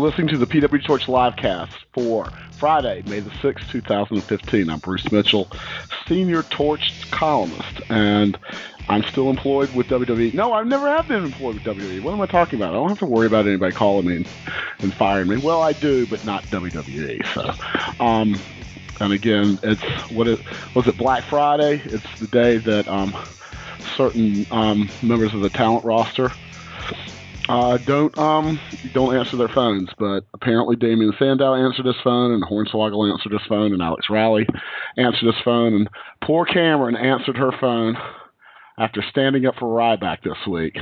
listening to the PW Torch livecast for Friday, May the 6th, 2015. I'm Bruce Mitchell, senior Torch columnist, and I'm still employed with WWE. No, I never have been employed with WWE. What am I talking about? I don't have to worry about anybody calling me and firing me. Well, I do, but not WWE. So, and again, was it Black Friday? It's the day that certain members of the talent roster don't answer their phones, but apparently Damien Sandow answered his phone, and Hornswoggle answered his phone, and Alex Riley answered his phone, and poor Cameron answered her phone after standing up for Ryback this week.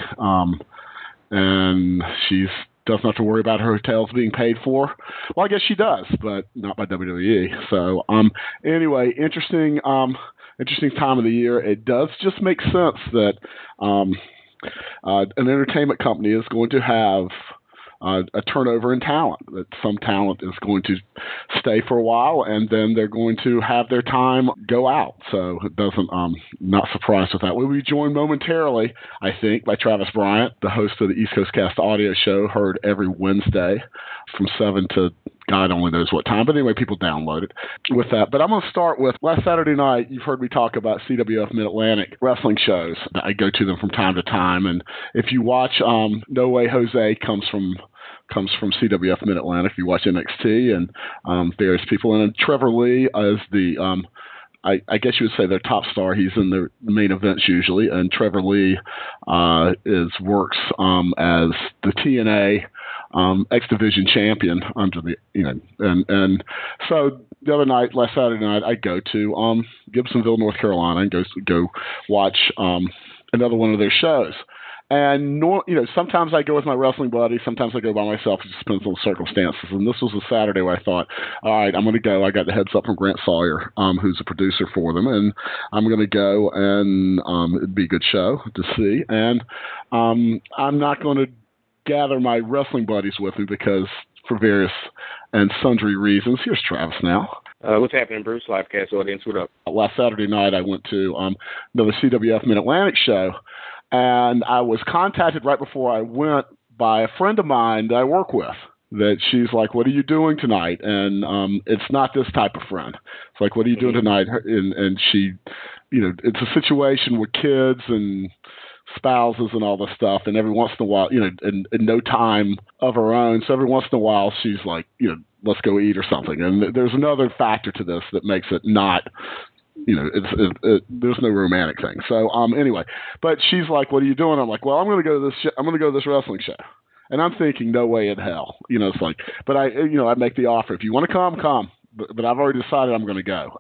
And she doesn't have to worry about her hotels being paid for. Well, I guess she does, but not by WWE. So, anyway, interesting time of the year. It does just make sense that an entertainment company is going to have a turnover in talent, that some talent is going to stay for a while and then they're going to have their time go out. So it doesn't, not surprised with that. We'll be joined momentarily, I think, by Travis Bryant, the host of the East Coast Cast audio show, heard every Wednesday from 7 to God only knows what time. But anyway, people download it with that. But I'm going to start with last Saturday night. You've heard me talk about CWF Mid-Atlantic wrestling shows. I go to them from time to time. And if you watch No Way Jose comes from CWF Mid-Atlantic. You watch NXT and various people. And Trevor Lee is the I guess you would say their top star. He's in the main events usually. And Trevor Lee works as the TNA X Division champion under the, and so the other night, last Saturday night, I go to Gibsonville, North Carolina, and go watch another one of their shows. And sometimes I go with my wrestling buddy, sometimes I go by myself. It just depends on the circumstances. And this was a Saturday where I thought, all right, I'm going to go. I got the heads up from Grant Sawyer, who's a producer for them, and I'm going to go, and it'd be a good show to see. And I'm not going to gather my wrestling buddies with me because for various and sundry reasons. Here's Travis now. What's happening, Bruce? Livecast audience, what up? Last Saturday night, I went to another CWF Mid-Atlantic show, and I was contacted right before I went by a friend of mine that I work with. That she's like, "What are you doing tonight?" And it's not this type of friend. It's like, "What are you doing tonight?" And she, it's a situation with kids and spouses and all this stuff, and every once in a while, and no time of her own. So every once in a while, she's like, let's go eat or something. And there's another factor to this that makes it not, there's no romantic thing. So anyway, but she's like, "What are you doing?" I'm like, "Well, I'm going to go to this. I'm going to go to this wrestling show." And I'm thinking, no way in hell. It's like, but I make the offer. If you want to come. But I've already decided I'm going to go.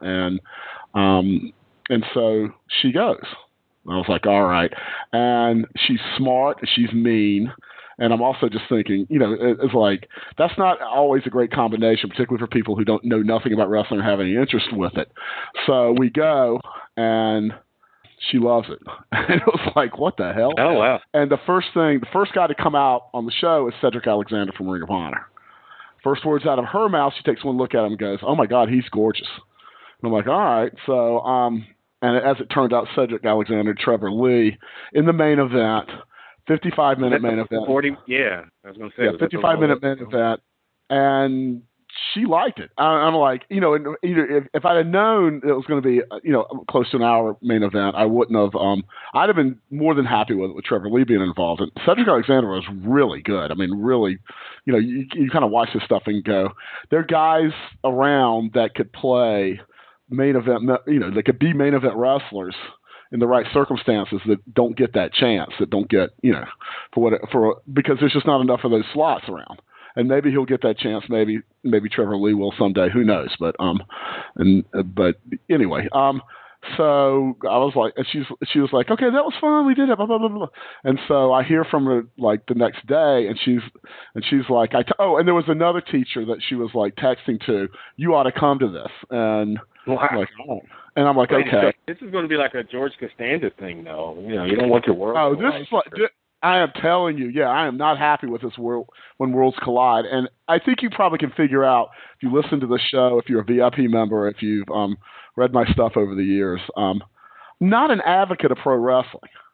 And so she goes. I was like, all right. And she's smart. She's mean. And I'm also just thinking, it's like, that's not always a great combination, particularly for people who don't know nothing about wrestling or have any interest with it. So we go, and she loves it. And it was like, what the hell? Oh, wow. And the first guy to come out on the show is Cedric Alexander from Ring of Honor. First words out of her mouth, she takes one look at him and goes, "Oh, my God, he's gorgeous." And I'm like, all right. So, and as it turned out, Cedric Alexander, Trevor Lee, in the main event, 55-minute main event. 40, yeah, I was going to say. Yeah, 55-minute main event, and she liked it. I'm like, if I'd have known it was going to be, close to an hour main event, I wouldn't have. I'd have been more than happy with Trevor Lee being involved. And Cedric Alexander was really good. I mean, really, you kind of watch this stuff and go, there are guys around that could play main event, they could be main event wrestlers in the right circumstances that don't get that chance, that don't get, because there's just not enough of those slots around. And maybe he'll get that chance. Maybe Trevor Lee will someday. Who knows? But anyway, so I was like, and she was like, "Okay, that was fun. We did it." Blah, blah, blah, blah. And so I hear from her like the next day, and she's like, and there was another teacher that she was like texting to, "You ought to come to this." And wow. I'm like, "Oh." And I'm like, "Okay." This is going to be like a George Costanza thing, though. You don't want your world. Oh, this is like. I am telling you, I am not happy with this world when worlds collide. And I think you probably can figure out, if you listen to the show, if you're a VIP member, if you've read my stuff over the years, not an advocate of pro wrestling.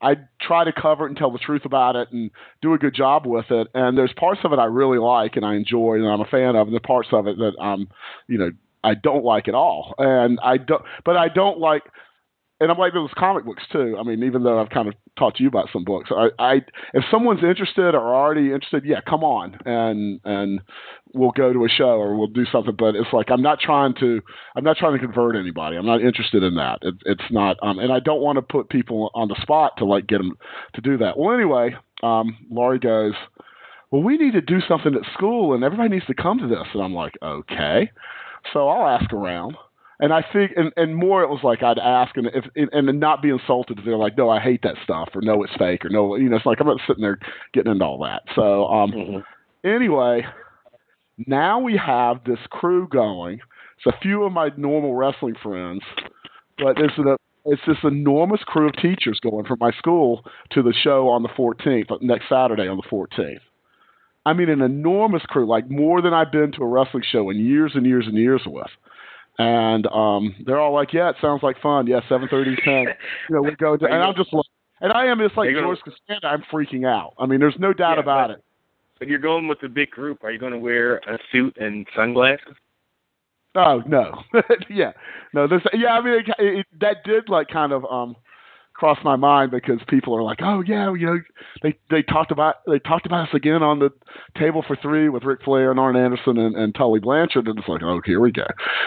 I try to cover it and tell the truth about it and do a good job with it. And there's parts of it I really like and I enjoy and I'm a fan of, and the parts of it that I don't like at all. And I don't like. And I'm like those comic books too. I mean, even though I've kind of talked to you about some books, if someone's interested or already interested, yeah, come on and we'll go to a show or we'll do something. But it's like I'm not trying to convert anybody. I'm not interested in that. It's not, and I don't want to put people on the spot to like get them to do that. Well, anyway, Laurie goes, well, we need to do something at school and everybody needs to come to this. And I'm like, okay, so I'll ask around. And I think, and more, it was like I'd ask, and not be insulted if they're like, no, I hate that stuff, or no, it's fake, or no, it's like I'm not sitting there getting into all that. So, anyway, now we have this crew going. It's a few of my normal wrestling friends, but it's this enormous crew of teachers going from my school to the show on the 14th, next Saturday on the 14th. I mean, an enormous crew, like more than I've been to a wrestling show in years and years and years with. And they're all like, yeah, it sounds like fun. Yeah, 7:30, 10. We go to, and I'm just like, and I am just like George Costanza. I'm freaking out. I mean, there's no doubt about it. But you're going with a big group. Are you going to wear a suit and sunglasses? Oh no, yeah, no. I mean, that did like kind of cross my mind because people are like, oh yeah, they talked about us again on the Table for Three with Ric Flair and Arn Anderson and Tully Blanchard, and it's like, oh, here we go.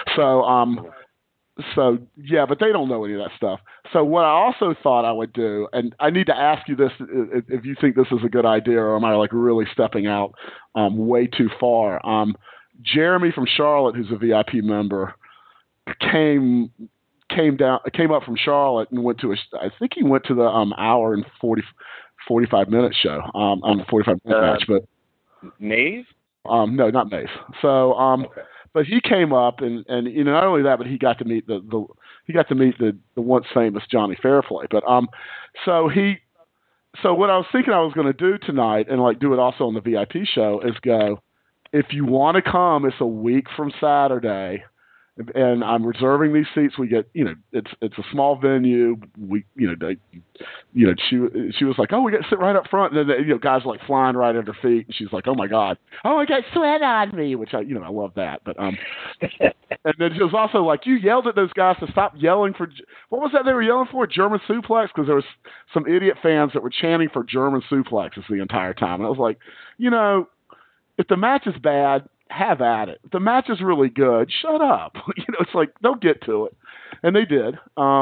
So yeah, but they don't know any of that stuff. So what I also thought I would do, and I need to ask you this, if you think this is a good idea, or am I like really stepping out way too far? Jeremy from Charlotte, who's a VIP member, came up from Charlotte and went to I think he went to the hour and 45 minute show on the 45 minute match, but Maze? No, not Maze. So okay. But he came up and not only that, but he got to meet the once famous Johnny Fairplay. But so what I was thinking I was going to do tonight and like do it also on the VIP show is go, if you want to come, it's a week from Saturday. And I'm reserving these seats. We get, it's a small venue. She was like, oh, we got to sit right up front. And then, guys are like flying right at her feet. And she's like, oh my God, oh, I got sweat on me, which I love that. But, and then she was also like, you yelled at those guys to stop yelling for, what was that they were yelling for? German suplex? Because there was some idiot fans that were chanting for German suplexes the entire time. And I was like, if the match is bad, have at it. If the match is really good, shut up. It's like, don't get to it. And they did.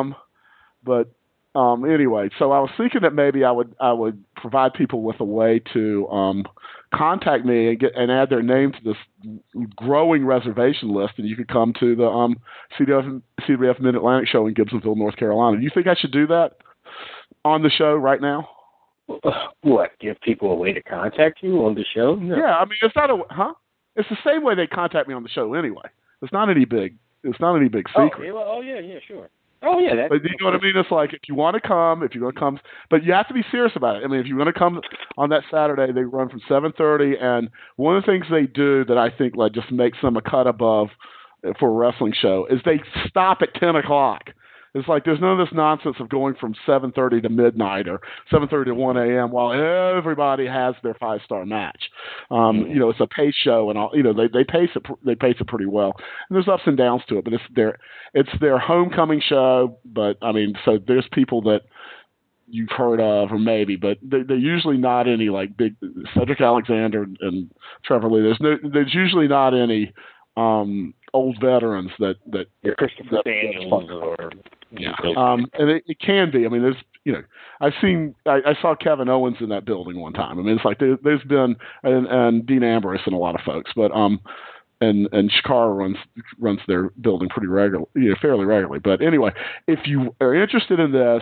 Anyway, so I was thinking that maybe I would provide people with a way to contact me and add their name to this growing reservation list, and you could come to the CWF Mid-Atlantic show in Gibsonville, North Carolina. Do you think I should do that on the show right now? What? Give people a way to contact you on the show? No. Yeah, I mean, it's not It's the same way they contact me on the show anyway. It's not any big secret. Yeah, sure. Oh, yeah. But you know what I mean? It's like, if you want to come, if you're going to come, but you have to be serious about it. I mean, if you're going to come on that Saturday, they run from 7:30, and one of the things they do that I think like just makes them a cut above for a wrestling show is they stop at 10 o'clock. It's like there's none of this nonsense of going from 7:30 to midnight or 7:30 to 1 a.m. while everybody has their 5-star match. It's a pace show and all. They pace it pretty well. And there's ups and downs to it, but it's their homecoming show. But I mean, so there's people that you've heard of or maybe, but they're usually not any like big Cedric Alexander and Trevor Lee. There's usually not any old veterans that Christopher Daniels or and it can be. I mean, there's I saw Kevin Owens in that building one time. I mean, it's like there's been and Dean Ambrose and a lot of folks, but and Shikara runs their building pretty regularly, fairly regularly. But anyway, if you are interested in this,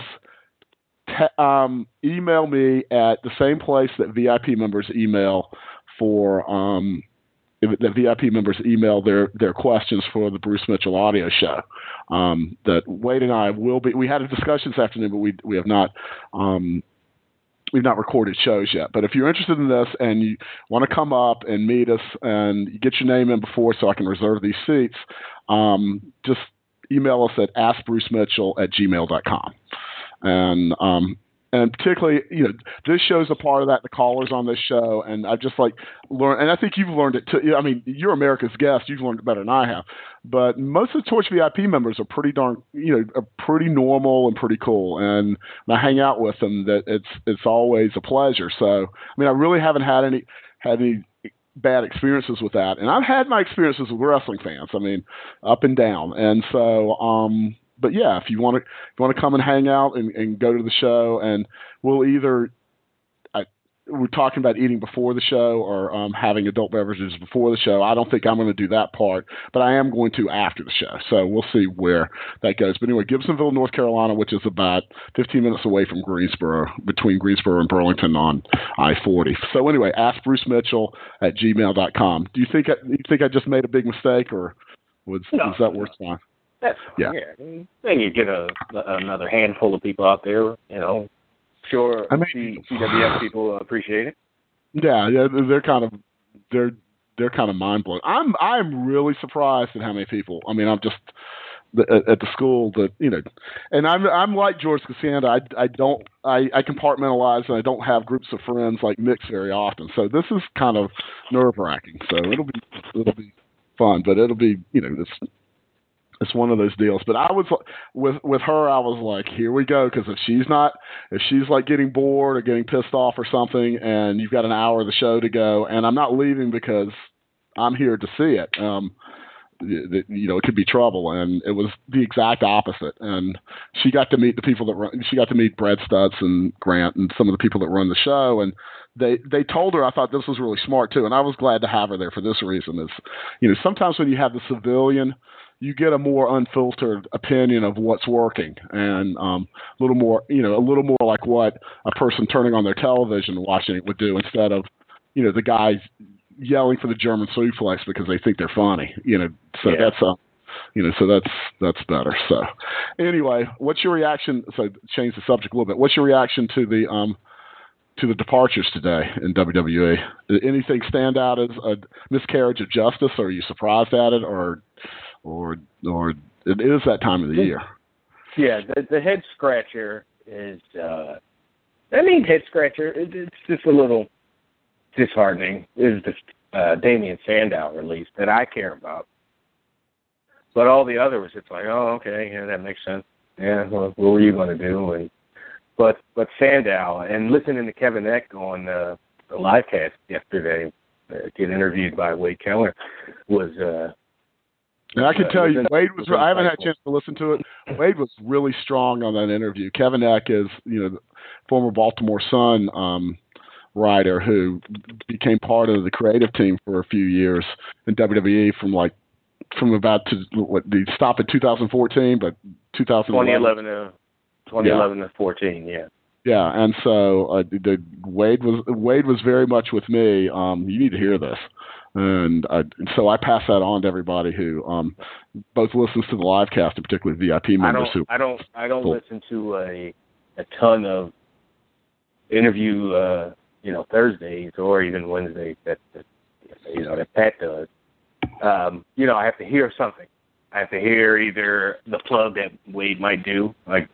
email me at the same place that VIP members email for the VIP members email their questions for the Bruce Mitchell audio show. That Wade and I will be. We had a discussion this afternoon, but we have not. We've not recorded shows yet. But if you're interested in this and you want to come up and meet us and get your name in before so I can reserve these seats, just email us at askbrucemitchell@gmail.com. And And particularly, this show's a part of that. The callers on this show, and I've just learned, and I think you've learned it too. I mean, you're America's guest; you've learned it better than I have. But most of the Torch VIP members are pretty are pretty normal and pretty cool. And when I hang out with them, that it's always a pleasure. So, I mean, I really haven't had any bad experiences with that, and I've had my experiences with wrestling fans. I mean, up and down, and so. But yeah, if you want to come and hang out and go to the show, and we'll either we're talking about eating before the show or having adult beverages before the show. I don't think I'm going to do that part, but I am going to after the show. So we'll see where that goes. But anyway, Gibsonville, North Carolina, which is about 15 minutes away from Greensboro, between Greensboro and Burlington on I-40. So anyway, ask Bruce Mitchell at gmail.com. Do you think I just made a big mistake, or was that worth fine? That's fine. Yeah. Then you get another handful of people out there, Sure, I mean, CWF people appreciate it. Yeah, they're kind of mind blowing. I'm really surprised at how many people. I mean, I'm just at the school that and I'm like George Costanza. I compartmentalize, and I don't have groups of friends like Mick's very often. So this is kind of nerve wracking. So it'll be fun, but it'll be it's one of those deals. But I was with her. I was like, here we go. Because if she's like getting bored or getting pissed off or something, and you've got an hour of the show to go, and I'm not leaving because I'm here to see it. It could be trouble. And it was the exact opposite. And she got to meet the people that run. She got to meet Brad Stutz and Grant and some of the people that run the show. And they told her, I thought this was really smart too. And I was glad to have her there for this reason. Is sometimes when you have the civilian, you get a more unfiltered opinion of what's working, and a little more like what a person turning on their television and watching it would do, instead of, the guys yelling for the German suplex because they think they're funny, So yeah. That's better. So anyway, what's your reaction? So change the subject a little bit. What's your reaction to the departures today in WWE? Did anything stand out as a miscarriage of justice? Or are you surprised at it, or it is that time of the year? Yeah, the head scratcher is. Head scratcher. It's just a little disheartening. Is the Damien Sandow release that I care about, but all the others, it's like, oh, okay, yeah, that makes sense. Yeah, well, what were you going to do? But Sandow, and listening to Kevin Eck on the live cast yesterday, get interviewed by Wade Keller, was. And I can tell you, Wade was. I haven't had a chance to listen to it. Wade was really strong on that interview. Kevin Eck is, the former Baltimore Sun writer who became part of the creative team for a few years in WWE from about he stopped in 2014, but 2011 to 14, yeah. Yeah, and so Wade was very much with me. You need to hear this. And so I pass that on to everybody who both listens to the live cast, and particularly VIP members. I don't listen to a ton of interview, Thursdays or even Wednesdays that Pat does. I have to hear something. I have to hear either the plug that Wade might do, like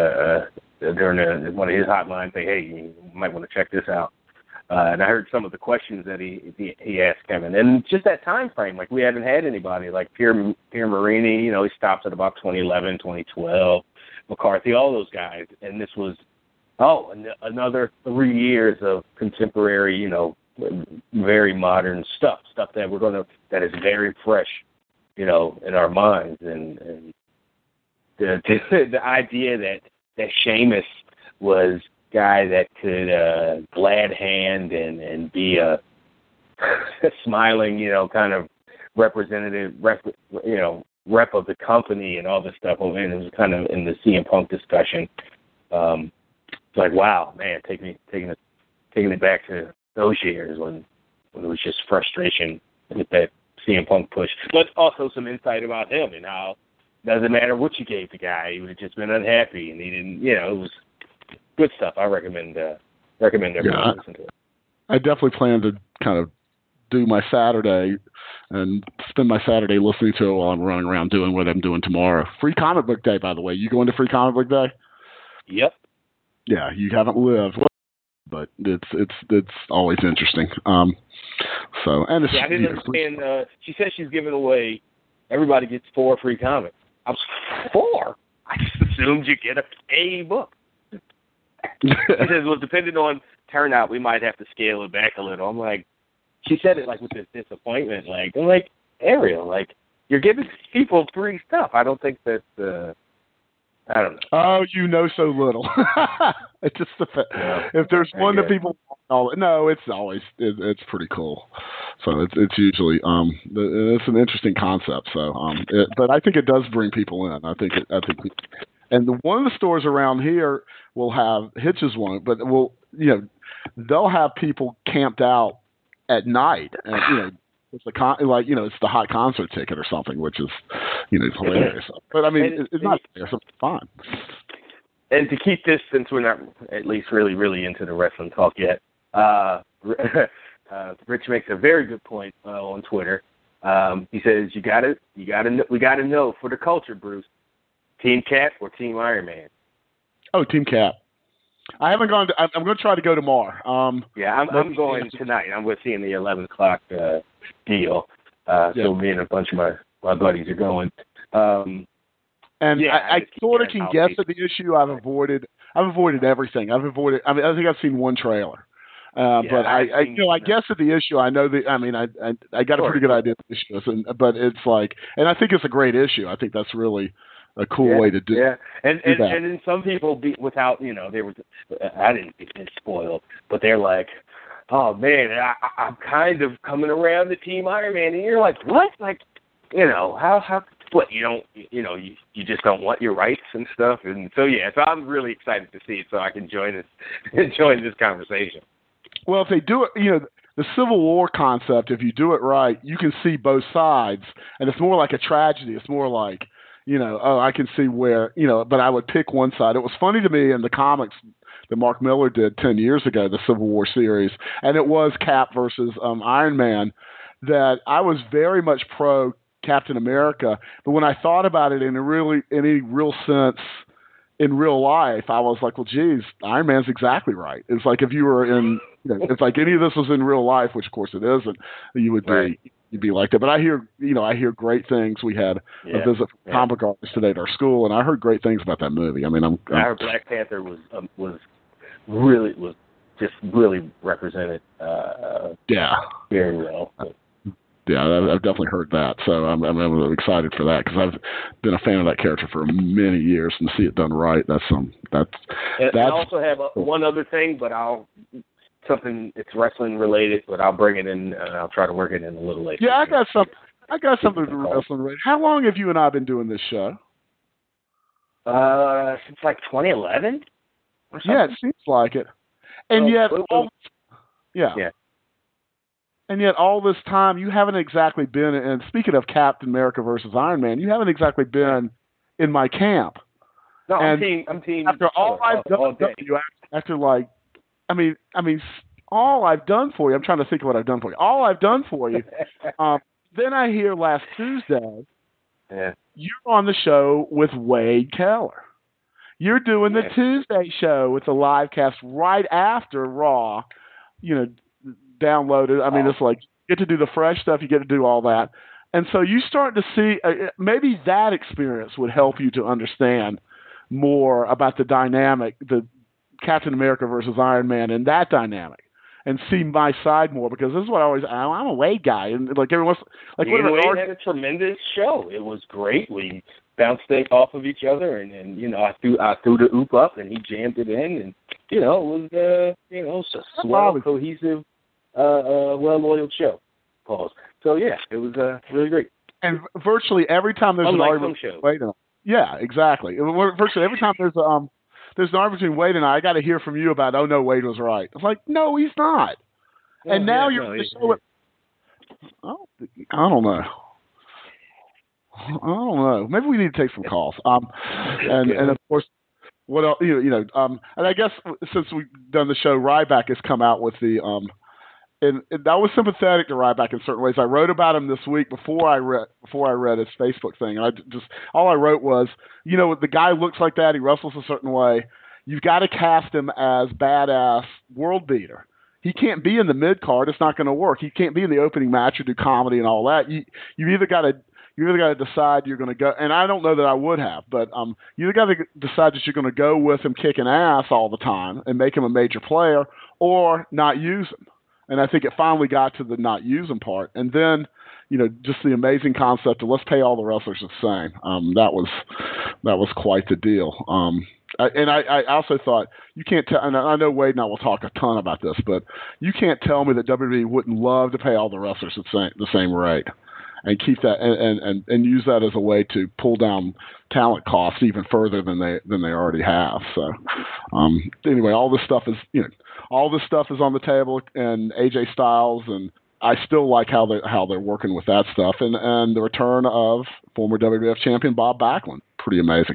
during one of his hotlines, say, hey, you might want to check this out. And I heard some of the questions that he asked Kevin, and just that time frame, like we haven't had anybody like Pierre Marini. He stops at about 2011, 2012, McCarthy, all those guys, and this was another 3 years of contemporary, very modern stuff that that is very fresh, in our minds, and the idea that Sheamus was guy that could glad hand and be a smiling, kind of representative, rep of the company and all this stuff. And it was kind of in the CM Punk discussion. It's like, wow, man, taking it back to those years when it was just frustration with that CM Punk push, but also some insight about him and how it doesn't matter what you gave the guy, he would have just been unhappy, and he didn't, it was good stuff. I recommend everyone listen to it. I definitely plan to kind of do my Saturday and spend my Saturday listening to it while I'm running around doing what I'm doing tomorrow. Free Comic Book Day, by the way. You going to Free Comic Book Day? Yep. Yeah, you haven't lived, but it's always interesting. So and it's, yeah, I didn't understand. She said she's giving away. Everybody gets 4 free comics. I was 4. I just assumed you get a book. She says, well, depending on turnout, we might have to scale it back a little. I'm like, she said it like with this disappointment. Like, I'm like, Ariel, like, you're giving people free stuff. I don't think that, I don't know. Oh, you know so little. It's just if there's one that people it's always it's pretty cool. So it's usually it's an interesting concept. So but I think it does bring people in. I think one of the stores around here will have Hitches won't, but they'll have people camped out at night, and it's it's the hot concert ticket or something, which is hilarious. But I mean, it's not fair, so it's fine. And to keep this, since we're not at least really into the wrestling talk yet, Rich makes a very good point on Twitter. He says we gotta know for the culture, Bruce, Team Cap or Team Iron Man. Oh, Team Cap. I haven't gone. I'm going to try to go tomorrow. Yeah, I'm going tonight. I'm seeing the 11 o'clock deal. So me and a bunch of my buddies are going. I sort of can guess at the issue. I've avoided everything. I think I've seen one trailer. But I guess at the issue, I know I got a pretty good idea of the issue, but it's like, and I think it's a great issue. I think that's really a cool way to do. Yeah, and then some people without they were. I didn't get spoiled, but they're like, oh man, I'm kind of coming around to Team Iron Man, and you're like, what? Like, how what you don't you just don't want your rights and stuff, and so I'm really excited to see it, so I can join this conversation. Well, if they do it, the Civil War concept, if you do it right, you can see both sides, and it's more like a tragedy. It's more like, I can see where, but I would pick one side. It was funny to me in the comics that Mark Miller did 10 years ago, the Civil War series, and it was Cap versus Iron Man, that I was very much pro Captain America, but when I thought about it in any real sense, in real life, I was like, well, geez, Iron Man's exactly right. It's like if you were in, it's like any of this was in real life, which of course it isn't, you would be, you'd be like that. But I hear great things. We had a visit from comic artists today at our school, and I heard great things about that movie. I mean, I heard Black Panther was just really represented, very well. Yeah, I've definitely heard that, so I'm really excited for that because I've been a fan of that character for many years, and to see it done right, that's. I also have one other thing, but something it's wrestling related, but I'll bring it in. I'll try to work it in a little later. Yeah, I got something wrestling related. How long have you and I been doing this show? Since like 2011. Yeah, it seems like it, and yet, And yet, all this time, you haven't exactly been. And speaking of Captain America versus Iron Man, you haven't exactly been in my camp. No, I'm team. After all I've done for you, all I've done for you. I'm trying to think of what I've done for you. All I've done for you. Then I hear last Tuesday, you're on the show with Wade Keller. You're doing the Tuesday show with the live cast right after Raw. Downloaded. I mean, it's like you get to do the fresh stuff, you get to do all that, and so you start to see maybe that experience would help you to understand more about the dynamic, the Captain America versus Iron Man, and that dynamic, and see my side more, because this is what I'm a Wade guy, and like everyone's like, Wade had a tremendous show. It was great. We bounced things off of each other, and I threw the oop up, and he jammed it in, and it was it's a swell, cohesive. Well-oiled show, pause. So it was really great. And virtually every time there's an argument, Wade and I, yeah, exactly. Virtually every time there's an argument between Wade and I got to hear from you about, oh no, Wade was right. It's like, no, he's not. And now you're on the show. I don't know. Maybe we need to take some calls. And of course, what else? And I guess since we've done the show, Ryback has come out with the And I was sympathetic to Ryback in certain ways. I wrote about him this week before I read his Facebook thing. And all I wrote was, the guy looks like that. He wrestles a certain way. you've got to cast him as badass world beater. He can't be in the mid card. It's not going to work. He can't be in the opening match or do comedy and all that. You either got to decide you're going to go. And I don't know that I would have, but you either got to decide that you're going to go with him kicking ass all the time and make him a major player, or not use him. And I think it finally got to the not use him part, and then just the amazing concept of let's pay all the wrestlers the same. That was quite the deal. I also thought you can't tell, and I know Wade and I will talk a ton about this, but you can't tell me that WWE wouldn't love to pay all the wrestlers the same rate and keep that and use that as a way to pull down talent costs even further than they already have. So anyway, all this stuff is on the table, and AJ Styles, and I still like how they're working with that stuff, and the return of former WWF champion Bob Backlund, pretty amazing.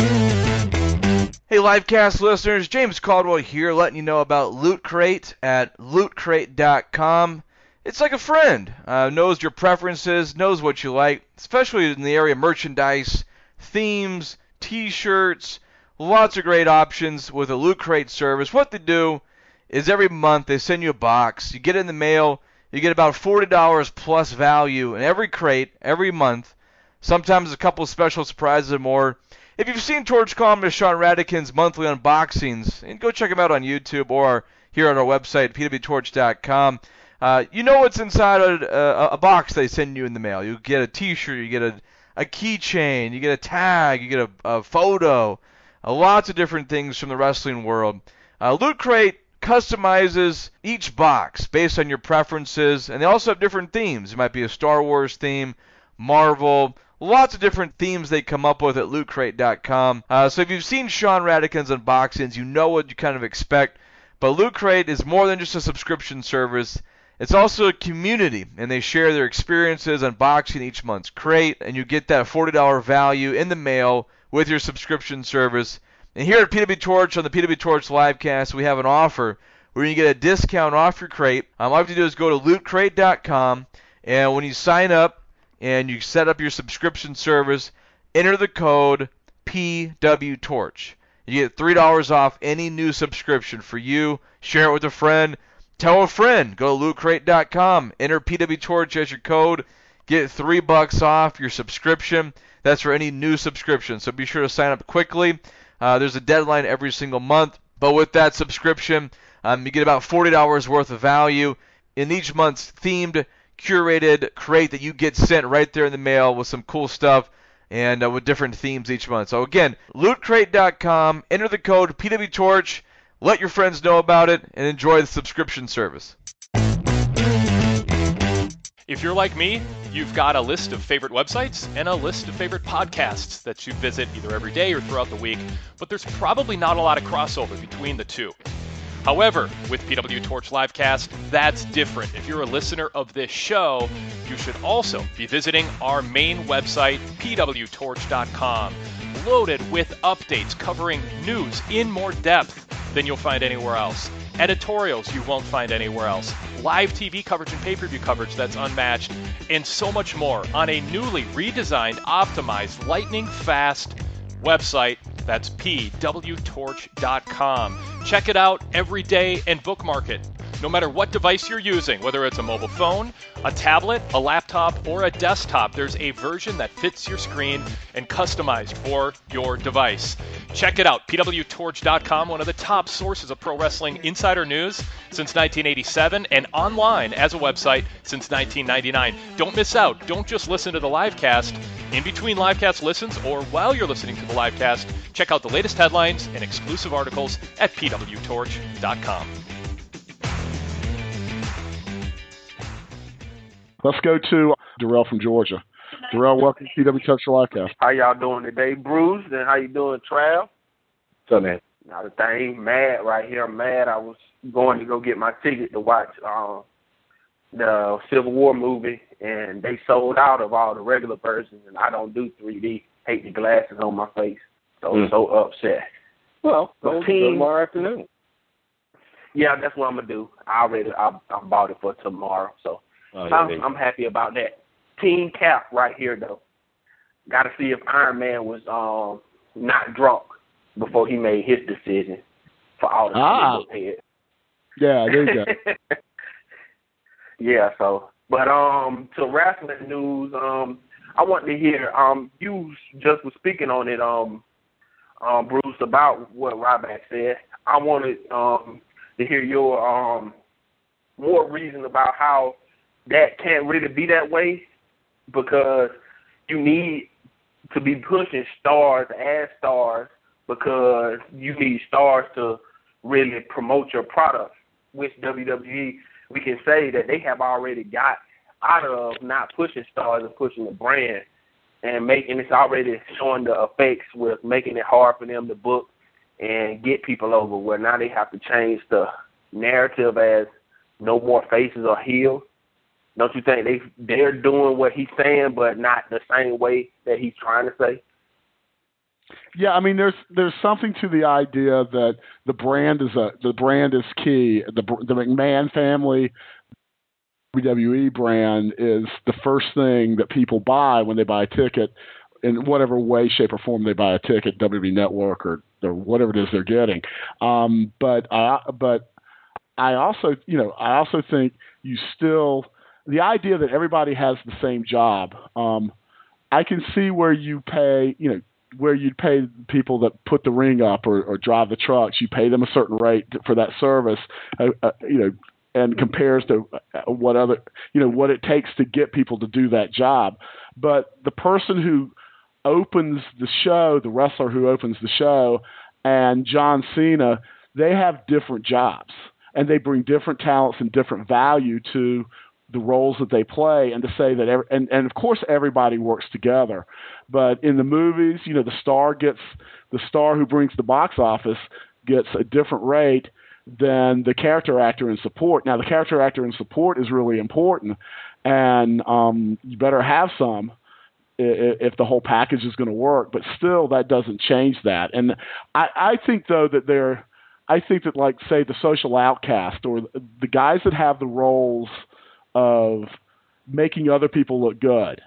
Hey, Livecast listeners, James Caldwell here, letting you know about Loot Crate at lootcrate.com. It's like a friend, knows your preferences, knows what you like, especially in the area of merchandise, themes, t-shirts, lots of great options with a Loot Crate service. What they do is every month they send you a box, you get it in the mail, you get about $40 plus value in every crate every month, sometimes a couple of special surprises or more. If you've seen Torch columnist Sean Radican's monthly unboxings, and go check them out on YouTube or here on our website, pwtorch.com, you know what's inside a box they send you in the mail. You get a t-shirt, you get a keychain, you get a tag, you get a photo, lots of different things from the wrestling world. Loot Crate customizes each box based on your preferences, and they also have different themes. It might be a Star Wars theme, Marvel, lots of different themes they come up with at lootcrate.com. So if you've seen Sean Radican's unboxings, you know what you kind of expect. But Loot Crate is more than just a subscription service. It's also a community, and they share their experiences unboxing each month's crate, and you get that $40 value in the mail with your subscription service. And here at PW Torch, on the PW Torch Livecast, we have an offer where you get a discount off your crate. All you have to do is go to lootcrate.com, and when you sign up and you set up your subscription service, enter the code PWTorch. You get $3 off any new subscription for you. Share it with a friend. Tell a friend. Go to lootcrate.com. Enter PWTorch as your code. Get $3 off your subscription. That's for any new subscription. So be sure to sign up quickly. There's a deadline every single month. But with that subscription, you get about $40 worth of value in each month's themed, curated crate that you get sent right there in the mail with some cool stuff and with different themes each month. So again, lootcrate.com. Enter the code PWTorch. Let your friends know about it, and enjoy the subscription service. If you're like me, you've got a list of favorite websites and a list of favorite podcasts that you visit either every day or throughout the week, but there's probably not a lot of crossover between the two. However, with PW Torch Livecast, that's different. If you're a listener of this show, you should also be visiting our main website, pwtorch.com, loaded with updates covering news in more depth than you'll find anywhere else. Editorials you won't find anywhere else. Live TV coverage and pay-per-view coverage that's unmatched. And so much more on a newly redesigned, optimized, lightning-fast website. That's pwtorch.com. Check it out every day and bookmark it. No matter what device you're using, whether it's a mobile phone, a tablet, a laptop, or a desktop, there's a version that fits your screen and customized for your device. Check it out, pwtorch.com, one of the top sources of pro wrestling insider news since 1987, and online as a website since 1999. Don't miss out. Don't just listen to the livecast. In between livecast listens or while you're listening to the livecast, check out the latest headlines and exclusive articles at pwtorch.com. Let's go to Darrell from Georgia. Darrell, welcome to PW Torch Livecast. How y'all doing today, Bruce? And how you doing, Trav? What's up, man? Now the thing, mad right here. I'm mad. I was going to go get my ticket to watch the Civil War movie, and they sold out of all the regular versions, and I don't do 3D. Hate the glasses on my face. So so upset. Well, go tomorrow afternoon. Yeah, that's what I'm gonna do. I bought it for tomorrow, so I'm happy about that. Team Cap right here though. Got to see if Iron Man was not drunk before he made his decision for all the comic book heads. Yeah, there you go. Yeah, so, but to wrestling news, I want to hear, you just was speaking on it, Bruce, about what Ryback said. I wanted to hear your more reason about how that can't really be that way, because you need to be pushing stars as stars, because you need stars to really promote your product, which WWE, we can say that they have already got out of not pushing stars and pushing the brand, and it's already showing the effects with making it hard for them to book and get people over, where now they have to change the narrative as no more faces or heels. Don't you think they're doing what he's saying, but not the same way that he's trying to say? Yeah, I mean, there's something to the idea that the brand is key. The McMahon family WWE brand is the first thing that people buy when they buy a ticket, in whatever way, shape, or form they buy a ticket, WWE Network or whatever it is they're getting. But I also think the idea that everybody has the same job. I can see where you pay, where you'd pay people that put the ring up or drive the trucks. You pay them a certain rate for that service, and compares to what it takes to get people to do that job. But the person who opens the show, the wrestler who opens the show, and John Cena, they have different jobs, and they bring different talents and different value to the roles that they play. And to say that, and of course everybody works together, but in the movies, the star who brings the box office gets a different rate than the character actor in support. Now, the character actor in support is really important, and you better have some if the whole package is going to work. But still, that doesn't change that. And I think, though, that like, say, the social outcast or the guys that have the roles of making other people look good,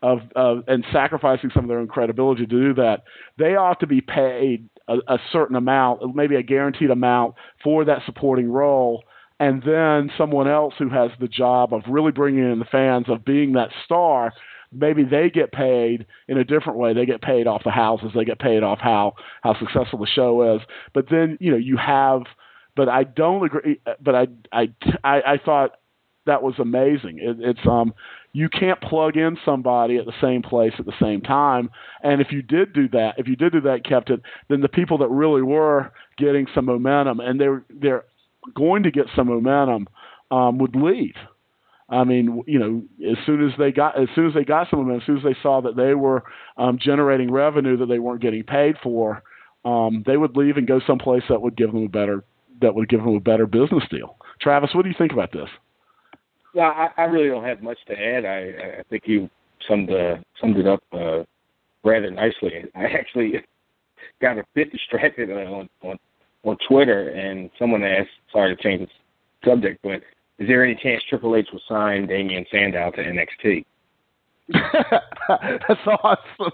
and sacrificing some of their own credibility to do that, they ought to be paid a certain amount, maybe a guaranteed amount for that supporting role, and then someone else who has the job of really bringing in the fans, of being that star, maybe they get paid in a different way. They get paid off the houses. They get paid off how successful the show is. But then, but I don't agree, but I thought that was amazing. It's you can't plug in somebody at the same place at the same time. And if you did do that, kept it, then the people that really were getting some momentum, and they're going to get some momentum, would leave. I mean, as soon as they got some momentum, as soon as they saw that they were generating revenue that they weren't getting paid for, they would leave and go someplace that would give them a better business deal. Travis, what do you think about this? Well, I really don't have much to add. I think you summed it up rather nicely. I actually got a bit distracted on Twitter, and someone asked, sorry to change the subject, but is there any chance Triple H will sign Damian Sandow to NXT? That's awesome.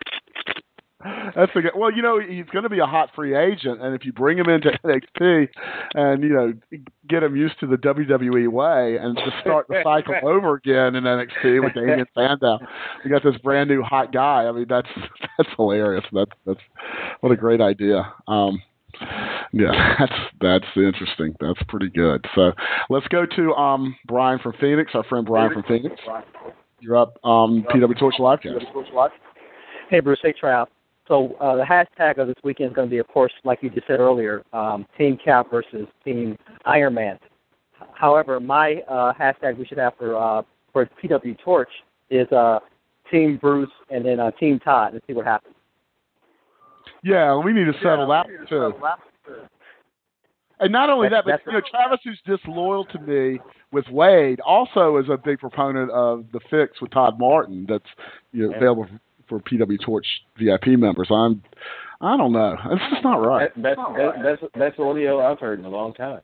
Well, he's going to be a hot free agent, and if you bring him into NXT and get him used to the WWE way and just start the cycle over again in NXT with Damian Sandow, you got this brand new hot guy. I mean, that's hilarious. That's what a great idea. Yeah, that's interesting. That's pretty good. So let's go to Brian from Phoenix, our friend Brian from Phoenix. You're up, PW Torch Livecast. Hey, Bruce. Hey, Trav. So the hashtag of this weekend is going to be, of course, like you just said earlier, Team Cap versus Team Iron Man. However, my hashtag we should have for PW Torch is Team Bruce and then Team Todd. Let's see what happens. Yeah, we need to settle that too. And not only that, but Travis, who's disloyal to me with Wade, also is a big proponent of the fix with Todd Martin. That's available for PW Torch VIP members. I don't know. It's just not right. That's audio I've heard in a long time.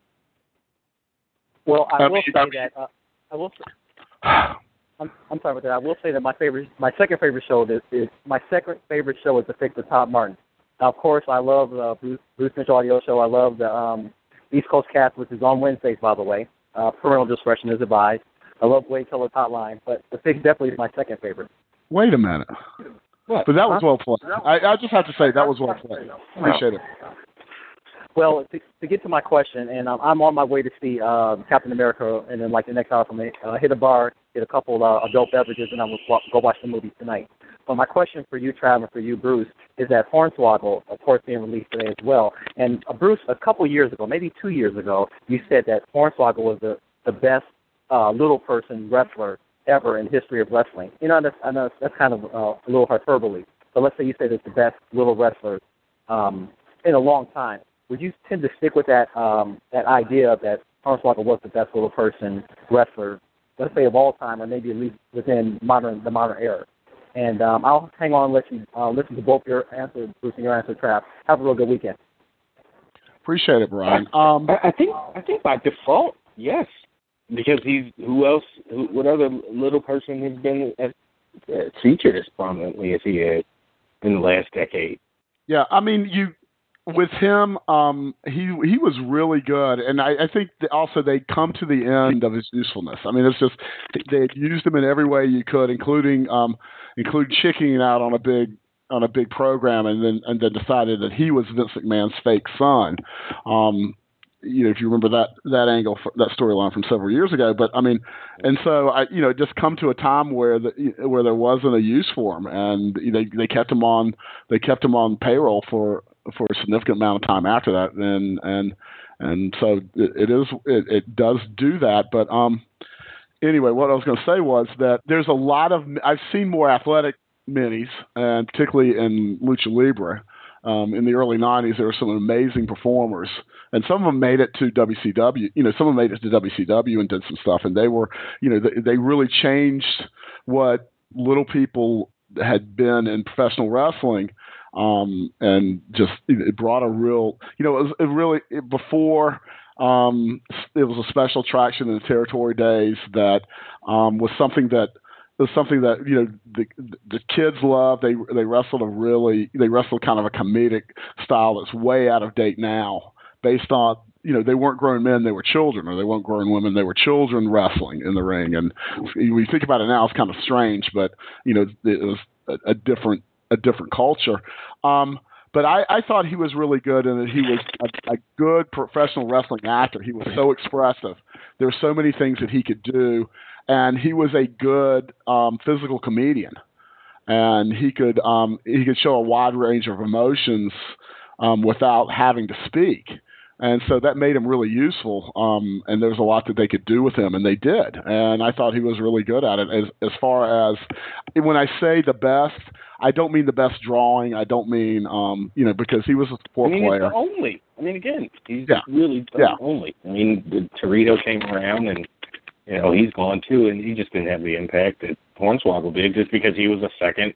Well, I will say that. I'm sorry about that. I will say that my second favorite show is the Fix with Todd Martin. Of course, I love the Bruce Mitchell Audio Show. I love the East Coast Cast, which is on Wednesdays, by the way. Parental discretion is advised. I love Wade Keller's Hotline, but The Fix definitely is my second favorite. Wait a minute. What? But that was well played. I just have to say that was well played. Appreciate it. Well, to get to my question, and I'm on my way to see Captain America, and then like the next hour from hit a bar, get a couple adult beverages, and I'm going to go watch the movie tonight. So my question for you, Trav, and for you, Bruce, is that Hornswoggle, of course, being released today as well. And Bruce, a couple years ago, maybe 2 years ago, you said that Hornswoggle was the best little person wrestler ever in history of wrestling. You know, I know that's kind of a little hyperbole. So let's say you said it's the best little wrestler in a long time. Would you tend to stick with that idea that Hornswoggle was the best little person wrestler, let's say of all time, or maybe at least within the modern era? And I'll hang on and let you listen to both your answers, Bruce, and your answer, Trav. Have a real good weekend. Appreciate it, Brian. I think by default, yes, because what other little person has been featured as prominently as he is in the last decade? Yeah, I mean, with him, he was really good, and I think also they come to the end of his usefulness. I mean, it's just they had used him in every way you could, including chicking out on a big program, and then decided that he was Vince McMahon's fake son. If you remember that angle, that storyline from several years ago, but I mean, and so it just come to a time where there wasn't a use for him, and they kept him on payroll for a significant amount of time after that, and so it does do that. But anyway, what I was going to say was that there's a lot of I've seen more athletic minis, and particularly in Lucha Libre. In the early 90s, there were some amazing performers, and some of them made it to WCW. Some of them made it to WCW and did some stuff, and they were, they really changed what little people had been in professional wrestling, and just it brought a real, before. It was a special attraction in the territory days that was something that. It was something that the kids loved. They wrestled kind of a comedic style that's way out of date now, based on they weren't grown men, they were children, or they weren't grown women, they were children wrestling in the ring. And when you think about it now, it's kind of strange, but it was a different culture. But I thought he was really good, and that he was a good professional wrestling actor. He was so expressive. There were so many things that he could do. And he was a good physical comedian, and he could show a wide range of emotions without having to speak, and so that made him really useful. And there's a lot that they could do with him, and they did. And I thought he was really good at it. As far as when I say the best, I don't mean the best drawing. I don't mean because he was a poor player. He's the only. I mean, again, he's really the only. I mean, Torito came around and. He's gone too, and he just didn't have the impact that Hornswoggle did, just because he was a second.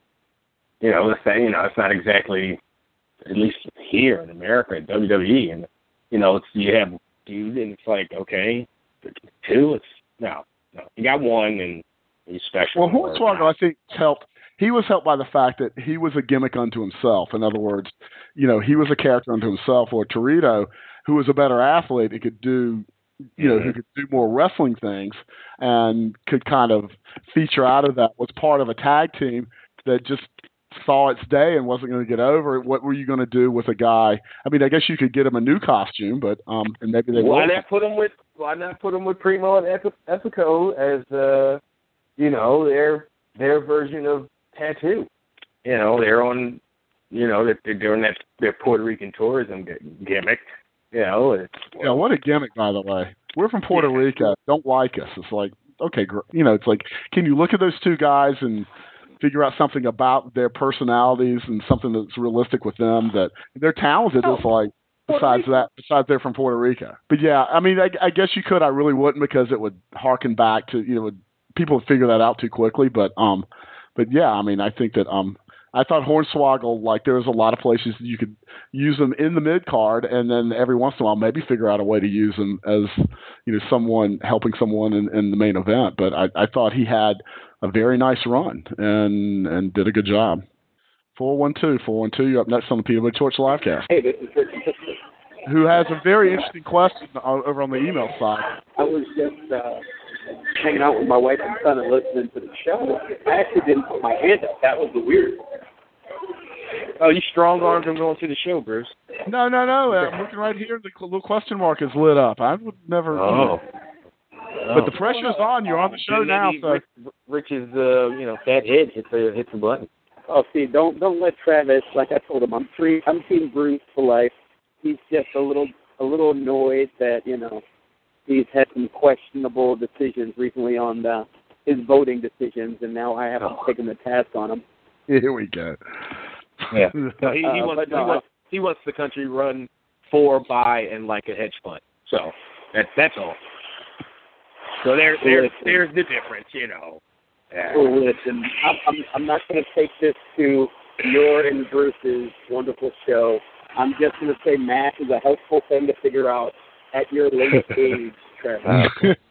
It's not exactly, at least here in America, at WWE, and you have dude, and it's like, okay, two, it's no, you got one, and he's special. Well, Hornswoggle, I think, helped. He was helped by the fact that he was a gimmick unto himself. In other words, he was a character unto himself. Or Torito, who was a better athlete, he could do. Who could do more wrestling things and could kind of feature out of that, was part of a tag team that just saw its day and wasn't going to get over it. What were you going to do with a guy? I mean, I guess you could get him a new costume, but and maybe they why not put him with Primo and Epico as their version of Tattoo? They're on they're doing their Puerto Rican tourism gimmick. What a gimmick, by the way. We're from Puerto Rico. Don't like us. It's like, okay, it's like, can you look at those two guys and figure out something about their personalities and something that's realistic with them, that they're talented. It's like, besides they're from Puerto Rico. But yeah, I mean, I guess you could. I really wouldn't, because it would harken back to, people would figure that out too quickly. But yeah, I mean, I think that, I thought Hornswoggle, like, there was a lot of places that you could use them in the mid card, and then every once in a while maybe figure out a way to use them as, someone helping someone in the main event. But I thought he had a very nice run and did a good job. 412, you're up next on the PW Torch Livecast. Hey, this is Richard. Who has a very interesting question over on the email side. I was just hanging out with my wife and son and listening to the show. I actually didn't put my hand up. That was the weird part. Oh, you strong-armed him going through the show, Bruce. No. I'm looking right here. The little question mark is lit up. I would never. Oh. But the pressure's on. You're on the show now. So Rich's, fat head hits the button. Oh, see, don't let Travis. Like I told him, I'm Team Bruce for life. He's just a little annoyed that he's had some questionable decisions recently on his voting decisions, and now I have to take him to task on him. Here we go. Yeah. No, he wants the country run for, by, and like a hedge fund. So that's all. So there's the difference, Yeah. Oh, listen, I'm not going to take this to your and Bruce's wonderful show. I'm just going to say math is a helpful thing to figure out at your late age, Trevor.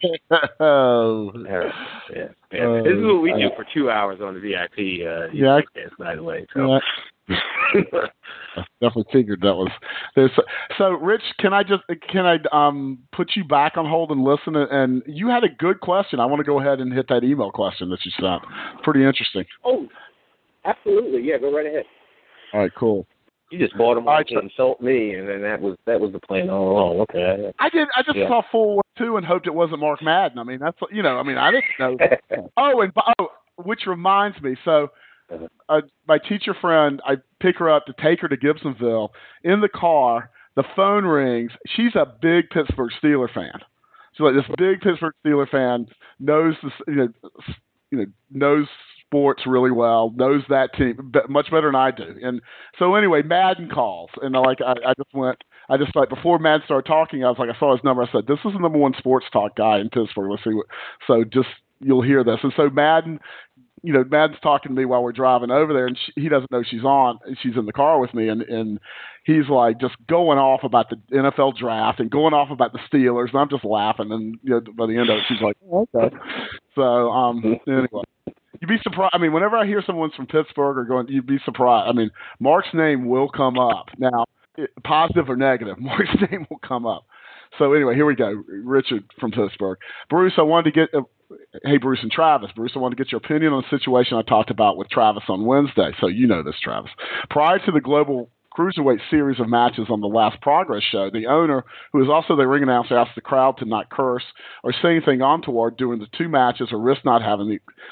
Yeah. This is what we do for 2 hours on the VIP podcast, by the way. So. Yeah. I definitely figured that was there. So, Rich, can I put you back on hold and listen? And you had a good question. I want to go ahead and hit that email question that you sent. Pretty interesting. Oh, absolutely. Yeah, go right ahead. All right, cool. You just bought him to insult me, and then that was the plan all along. Okay. I just saw 412 and hoped it wasn't Mark Madden. I mean, that's I didn't know. Which reminds me. So, my teacher friend, I pick her up to take her to Gibsonville. In the car, the phone rings. She's a big Pittsburgh Steelers fan. She's like this big Pittsburgh Steelers fan, knows knows sports really well, knows that team much better than I do. And so anyway, Madden calls, and before Madden started talking, I saw his number. I said, "This is the number one sports talk guy in Pittsburgh. Let's see what." So you'll hear this. And so Madden's talking to me while we're driving over there, and he doesn't know she's on. She's in the car with me, and he's like just going off about the NFL draft and going off about the Steelers, and I'm just laughing. And by the end of it, she's like, oh, "Okay." So anyway, you'd be surprised. I mean, whenever I hear someone's from Pittsburgh you'd be surprised. I mean, Mark's name will come up now, positive or negative. Mark's name will come up. So anyway, here we go. Richard from Pittsburgh. Bruce, I wanted to get. Hey, Bruce and Travis. Bruce, I wanted to get your opinion on the situation I talked about with Travis on Wednesday. So you know this, Travis. Prior to the Global Cruiserweight series of matches on the last Progress show, the owner, who is also the ring announcer, asked the crowd to not curse or say anything untoward during the two matches, or risk having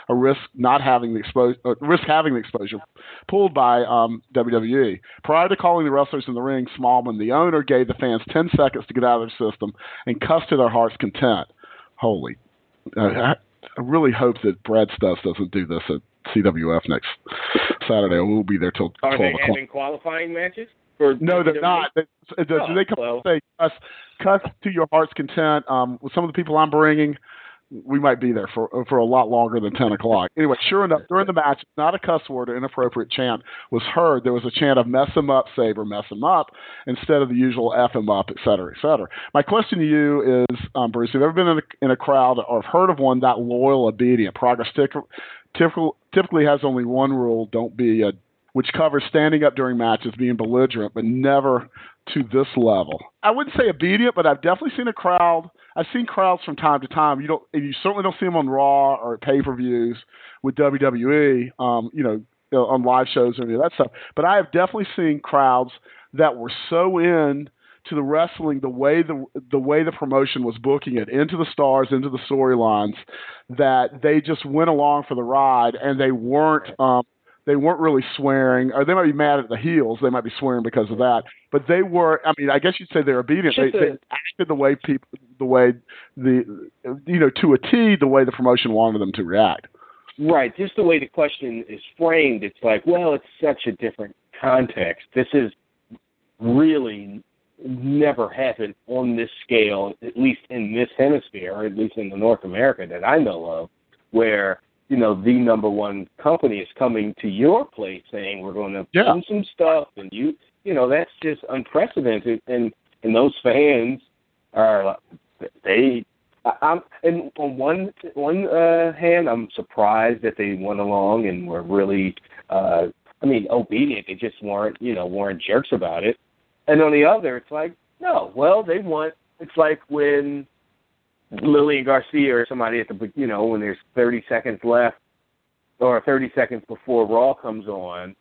the exposure pulled by WWE. Prior to calling the wrestlers in the ring Smallman, the owner gave the fans 10 seconds to get out of their system and cuss to their heart's content. Holy. I really hope that Brad Stubbs doesn't do this at CWF next Saturday. We'll be there till 12 o'clock. Are they having qualifying matches? No, they're not. They come and say cuss to your heart's content. With some of the people I'm bringing, we might be there for a lot longer than 10 o'clock. Anyway, sure enough, during the match, not a cuss word or inappropriate chant was heard. There was a chant of "mess him up, Sabre, mess him up," instead of the usual "F him up," et cetera, et cetera. My question to you is, Bruce, have you ever been in a crowd or have heard of one that loyal, obedient? Progress typically has only one rule: don't be which covers standing up during matches, being belligerent, but never to this level. I wouldn't say obedient, but I've definitely seen a crowd. I've seen crowds from time to time. You certainly don't see them on Raw or pay-per-views with WWE, on live shows or any of that stuff. But I have definitely seen crowds that were so in to the wrestling, the way the promotion was booking it, into the stars, into the storylines, that they just went along for the ride, and they weren't really swearing, or they might be mad at the heels. They might be swearing because of that, but they were. I mean, I guess you'd say they're obedient. They acted to a T, the way the promotion wanted them to react. Right, just the way the question is framed, it's like, well, it's such a different context. This is really never happened on this scale, at least in this hemisphere, or at least in the North America that I know of, where the number one company is coming to your place saying we're going to do some stuff, and that's just unprecedented. And those fans are and on one hand, I'm surprised that they went along and were really obedient. They just weren't jerks about it. And on the other, it's like, no, well, it's like when Lillian Garcia or somebody at the, when there's 30 seconds left or 30 seconds before Raw comes on,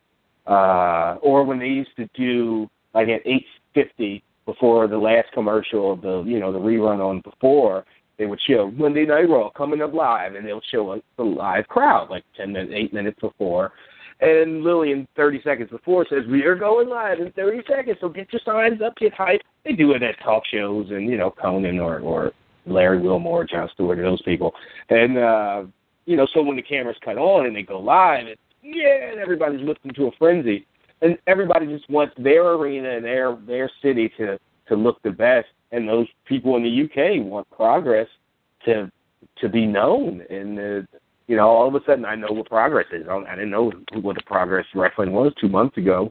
or when they used to do, like at 8:50 before the last commercial of the, the rerun on before, they would show Monday Night Raw coming up live, and they'll show the live crowd, like 8 minutes before. And Lillian, 30 seconds before, says, we are going live in 30 seconds, so get your signs up, get hype. They do it at talk shows and, Conan or Larry Wilmore, Jon Stewart, those people. And, so when the cameras cut on and they go live, and everybody's lifting to a frenzy. And everybody just wants their arena and their city to look the best. And those people in the UK want progress to be known. And, all of a sudden I know what progress is. I didn't know what the Progress Wrestling was 2 months ago.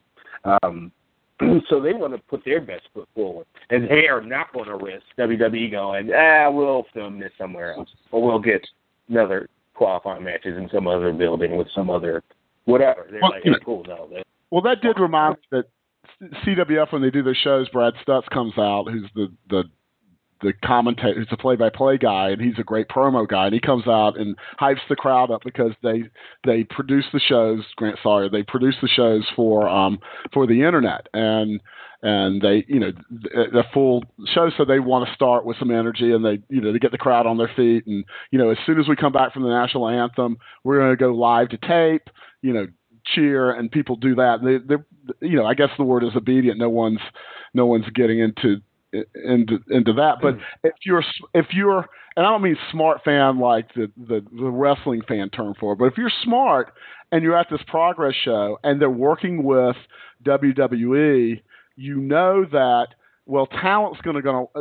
So they want to put their best foot forward. And they are not going to risk WWE going, we'll film this somewhere else. Or we'll get another qualifying matches in some other building with some other whatever. They're cool, no. Well, that did remind me that CWF, when they do their shows, Brad Stutz comes out, who's the commentator, who's the play-by-play guy, and he's a great promo guy, and he comes out and hypes the crowd up because they produce the shows. They produce the shows for the internet, and they the full show, so they want to start with some energy, and they to get the crowd on their feet, and as soon as we come back from the national anthem, we're going to go live to tape, cheer, and people do that. They're I guess the word is obedient. No one's getting into that. But if you're and I don't mean smart fan like the wrestling fan term for it, but if you're smart and you're at this Progress show and they're working with WWE, that good talent's going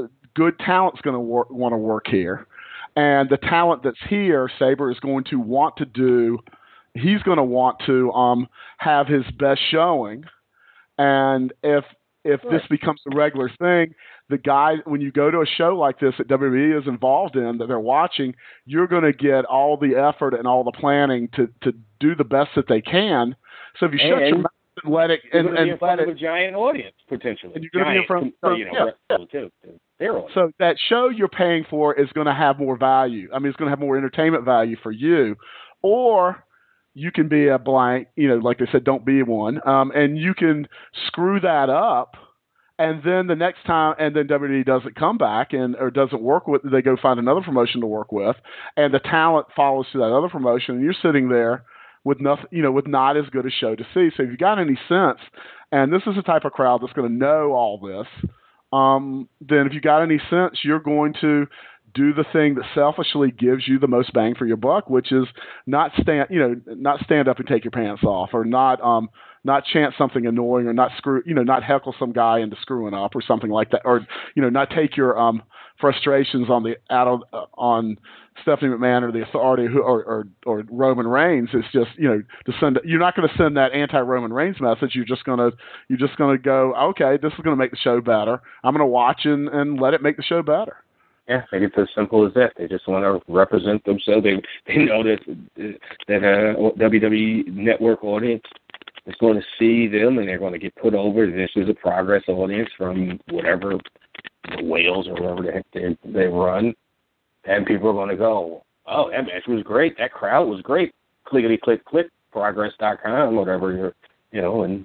to want to work here, and the talent that's here, Sabre, is going to want to do. He's going to want to have his best showing, and if this becomes a regular thing, the guy, when you go to a show like this that WWE is involved in, that they're watching, you're going to get all the effort and all the planning to do the best that they can. So if you shut your mouth and let it, and in front of a giant audience potentially, and you're going to be in front of their audience. So that show you're paying for is going to have more value. I mean, it's going to have more entertainment value for you, or you can be a blank, like they said, don't be one, and you can screw that up, and then the next time, and then WWE doesn't come back or doesn't work with, they go find another promotion to work with, and the talent follows to that other promotion, and you're sitting there with nothing, with not as good a show to see. So if you got any sense, and this is the type of crowd that's going to know all this, then if you got any sense, you're going to do the thing that selfishly gives you the most bang for your buck, which is not stand up and take your pants off, or not chant something annoying, or not heckle some guy into screwing up or something like that, or not take your frustrations on Stephanie McMahon or the Authority or Roman Reigns. It's just to send. You're not going to send that anti-Roman Reigns message. You're just going to go, okay, this is going to make the show better. I'm going to watch and let it make the show better. Yeah, I think it's as simple as that. They just want to represent themselves. They know that WWE Network audience is going to see them, and they're going to get put over. This is a Progress audience from whatever, Wales or wherever the heck they run, and people are going to go, oh, that match was great. That crowd was great. Clickety click click, Progress.com, whatever and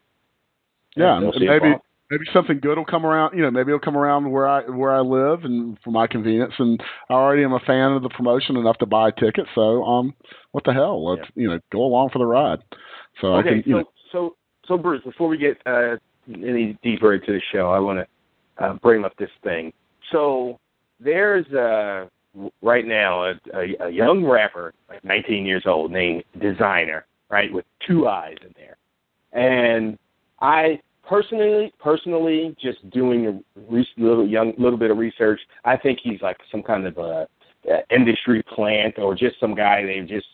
maybe something good will come around. Maybe it'll come around where I live and for my convenience. And I already am a fan of the promotion enough to buy a ticket. So what the hell? Let's go along for the ride. So okay, I can. So Bruce, before we get any deeper into the show, I want to bring up this thing. So there's right now a young rapper, like 19 years old, named Designer, right, with 2 eyes in there, and I. Personally, just doing a little bit of research, I think he's like some kind of a industry plant, or just some guy they just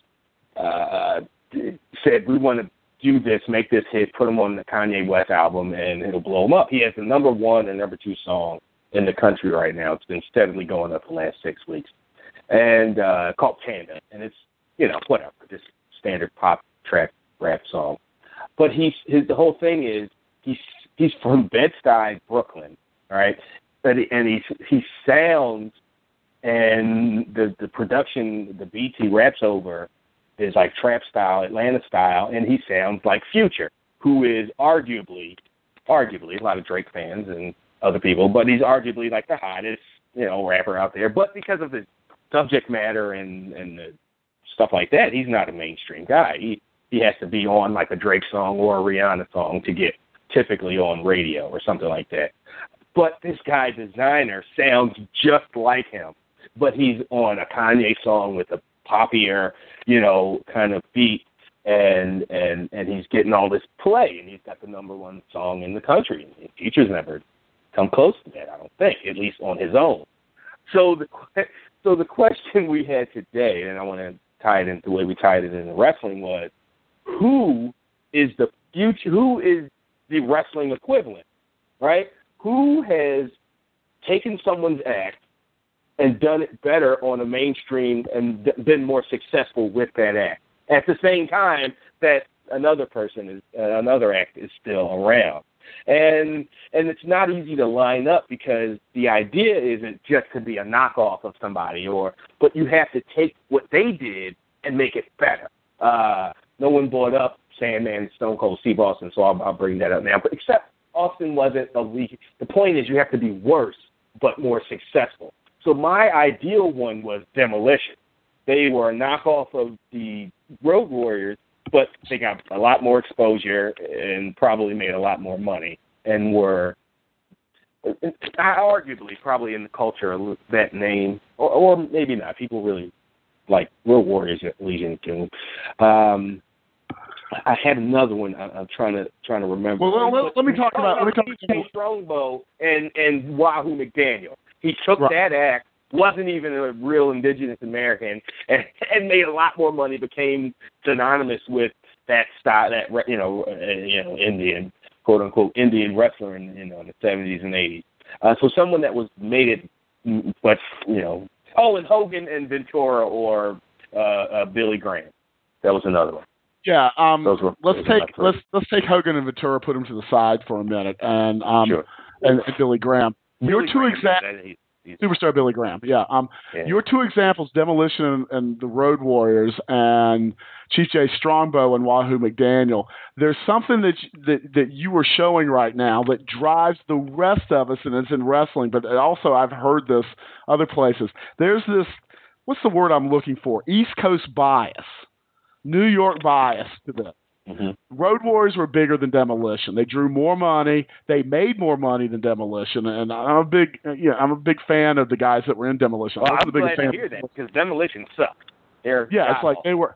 said, we want to do this, make this hit, put him on the Kanye West album, and it'll blow him up. He has the number 1 and number 2 song in the country right now. It's been steadily going up the last 6 weeks, and called Panda, and it's whatever, just standard pop track rap song. But the whole thing is he's from Bed-Stuy, Brooklyn, all right? And he sounds, and the production the BT raps over is like trap style, Atlanta style, and he sounds like Future, who is arguably a lot of Drake fans and other people, but he's arguably like the hottest, rapper out there. But because of the subject matter and the stuff like that, he's not a mainstream guy. He has to be on like a Drake song or a Rihanna song to get typically on radio or something like that. But this guy, Designer, sounds just like him, but he's on a Kanye song with a poppier, kind of beat, and he's getting all this play, and he's got the number one song in the country. And Future's never come close to that, I don't think, at least on his own. So the question we had today, and I want to tie it into the way we tied it into wrestling, was who is the future? Who is the wrestling equivalent, right? Who has taken someone's act and done it better on a mainstream and been more successful with that act at the same time that another act is still around? And it's not easy to line up because the idea isn't just to be a knockoff of somebody, but you have to take what they did and make it better. No one brought up Sandman and Stone Cold Steve Austin, so I'll bring that up now. But except Austin wasn't a league. The point is you have to be worse but more successful. So my ideal one was Demolition. They were a knockoff of the Road Warriors, but they got a lot more exposure and probably made a lot more money and were arguably probably in the culture of that name, or maybe not. People really like Road Warriors at Legion of Doom. I had another one. I'm trying to remember. Well, let me talk about Strongbow and Wahoo McDaniel. He took that act, wasn't even a real indigenous American, and made a lot more money. Became synonymous with that style, that Indian, quote unquote Indian wrestler in the 70s and 80s. So someone that was made it, but and Hogan and Ventura or Billy Graham. That was another one. Yeah, let's take Hogan and Ventura, put them to the side for a minute, and sure. and Billy Graham. Your two examples, Superstar Billy Graham. Yeah. Your two examples, Demolition and the Road Warriors, and Chief Jay Strongbow and Wahoo McDaniel. There's something that you were showing right now that drives the rest of us, and it's in wrestling, but also I've heard this other places. There's this, what's the word I'm looking for? East Coast bias. New York bias to this. Mm-hmm. Road Warriors were bigger than Demolition. They drew more money. They made more money than Demolition. And I'm a big fan of the guys that were in Demolition. Well, I'm glad to hear that because Demolition sucked. It's like they were.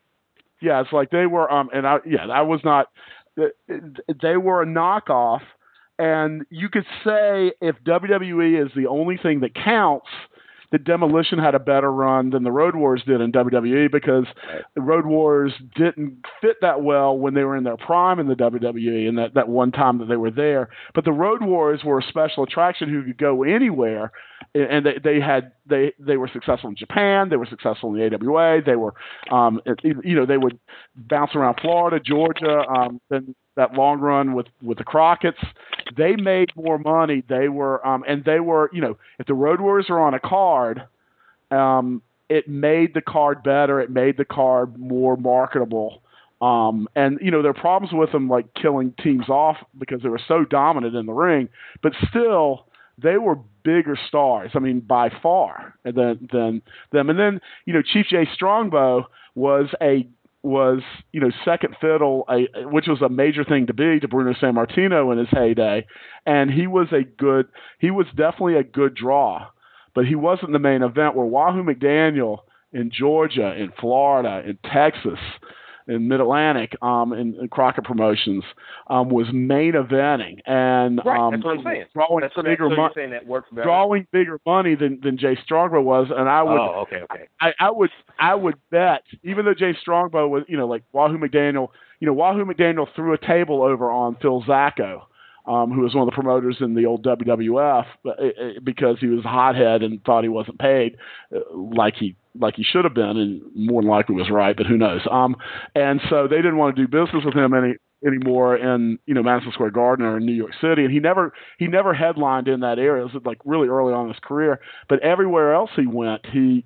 I was not. They were a knockoff, and you could say if WWE is the only thing that counts, that Demolition had a better run than the Road Warriors did in WWE because the Road Warriors didn't fit that well when they were in their prime in the WWE and that one time that they were there. But the Road Warriors were a special attraction who could go anywhere, and they were successful in Japan. They were successful in the AWA. They were, they would bounce around Florida, Georgia, then that long run with the Crockett's. They made more money. They were, if the Road Warriors are on a card, it made the card better. It made the card more marketable. There are problems with them, like killing teams off because they were so dominant in the ring, but still they were bigger stars. I mean, by far than them. And then, Chief Jay Strongbow was second fiddle, which was a major thing to be to Bruno Sammartino in his heyday, and he was definitely a good draw, but he wasn't the main event. Where Wahoo McDaniel in Georgia, in Florida, in Texas, in Mid-Atlantic, in Crockett Promotions, was main eventing, and right, that's what I'm saying. Drawing bigger money than Jay Strongbow was, and I would I would bet, even though Jay Strongbow was like Wahoo McDaniel threw a table over on Phil Zacco, who was one of the promoters in the old WWF, because he was a hothead and thought he wasn't paid like he should have been, and more than likely was right, but who knows. And so they didn't want to do business with him anymore in Madison Square Garden or in New York City, and he never headlined in that area. It was like really early on in his career, but everywhere else he went, in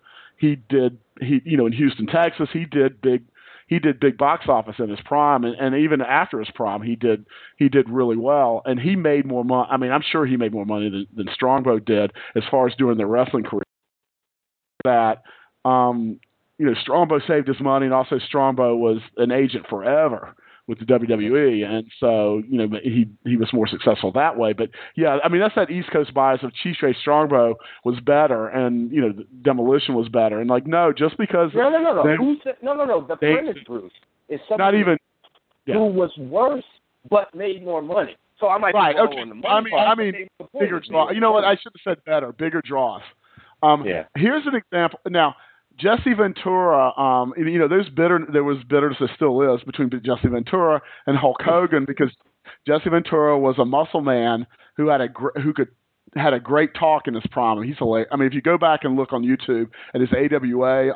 Houston, Texas, he did big box office in his prime, and even after his prime, he did really well, and he made more money. I mean, I'm sure he made more money than Strongbow did as far as doing their wrestling career. That Strongbow saved his money, and also Strongbow was an agent forever with the WWE, and so he was more successful that way. But yeah, I mean that's that East Coast bias of Chief Strongbow was better, and Demolition was better, and just because no. The premise, Bruce, is something not even who was worse but made more money. So I might be wrong on the money. I mean, bigger draw. You know what? I should have said better. Bigger draws. Here's an example. Now, Jesse Ventura, there was bitterness, there still is, between Jesse Ventura and Hulk Hogan, because Jesse Ventura was a muscle man who had a great talk in his prime. He's hilarious. I mean, if you go back and look on YouTube at his AWA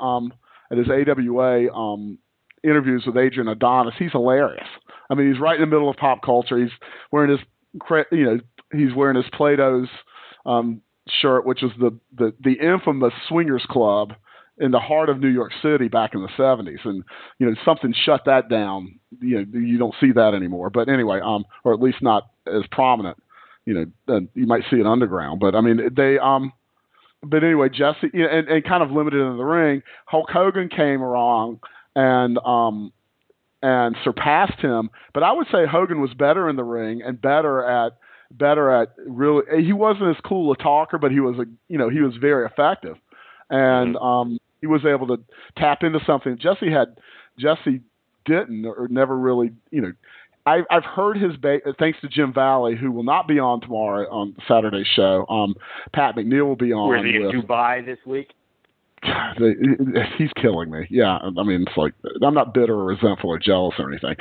interviews with Adrian Adonis, he's hilarious. I mean, he's right in the middle of pop culture. He's wearing his Plato's shirt, which is the infamous Swingers Club in the heart of New York City back in the 70s, and something shut that down. You don't see that anymore. But anyway, or at least not as prominent. You might see it underground, but I mean they. But anyway, Jesse and kind of limited in the ring. Hulk Hogan came along and surpassed him. But I would say Hogan was better in the ring and better at really. He wasn't as cool a talker, but he was he was very effective, and he was able to tap into something Jesse didn't or never really. I've heard his thanks to Jim Valley, who will not be on tomorrow on Saturday's show. Pat McNeil will be on. Where's he in Dubai this week? He's killing me. Yeah, I mean, it's like I'm not bitter or resentful or jealous or anything.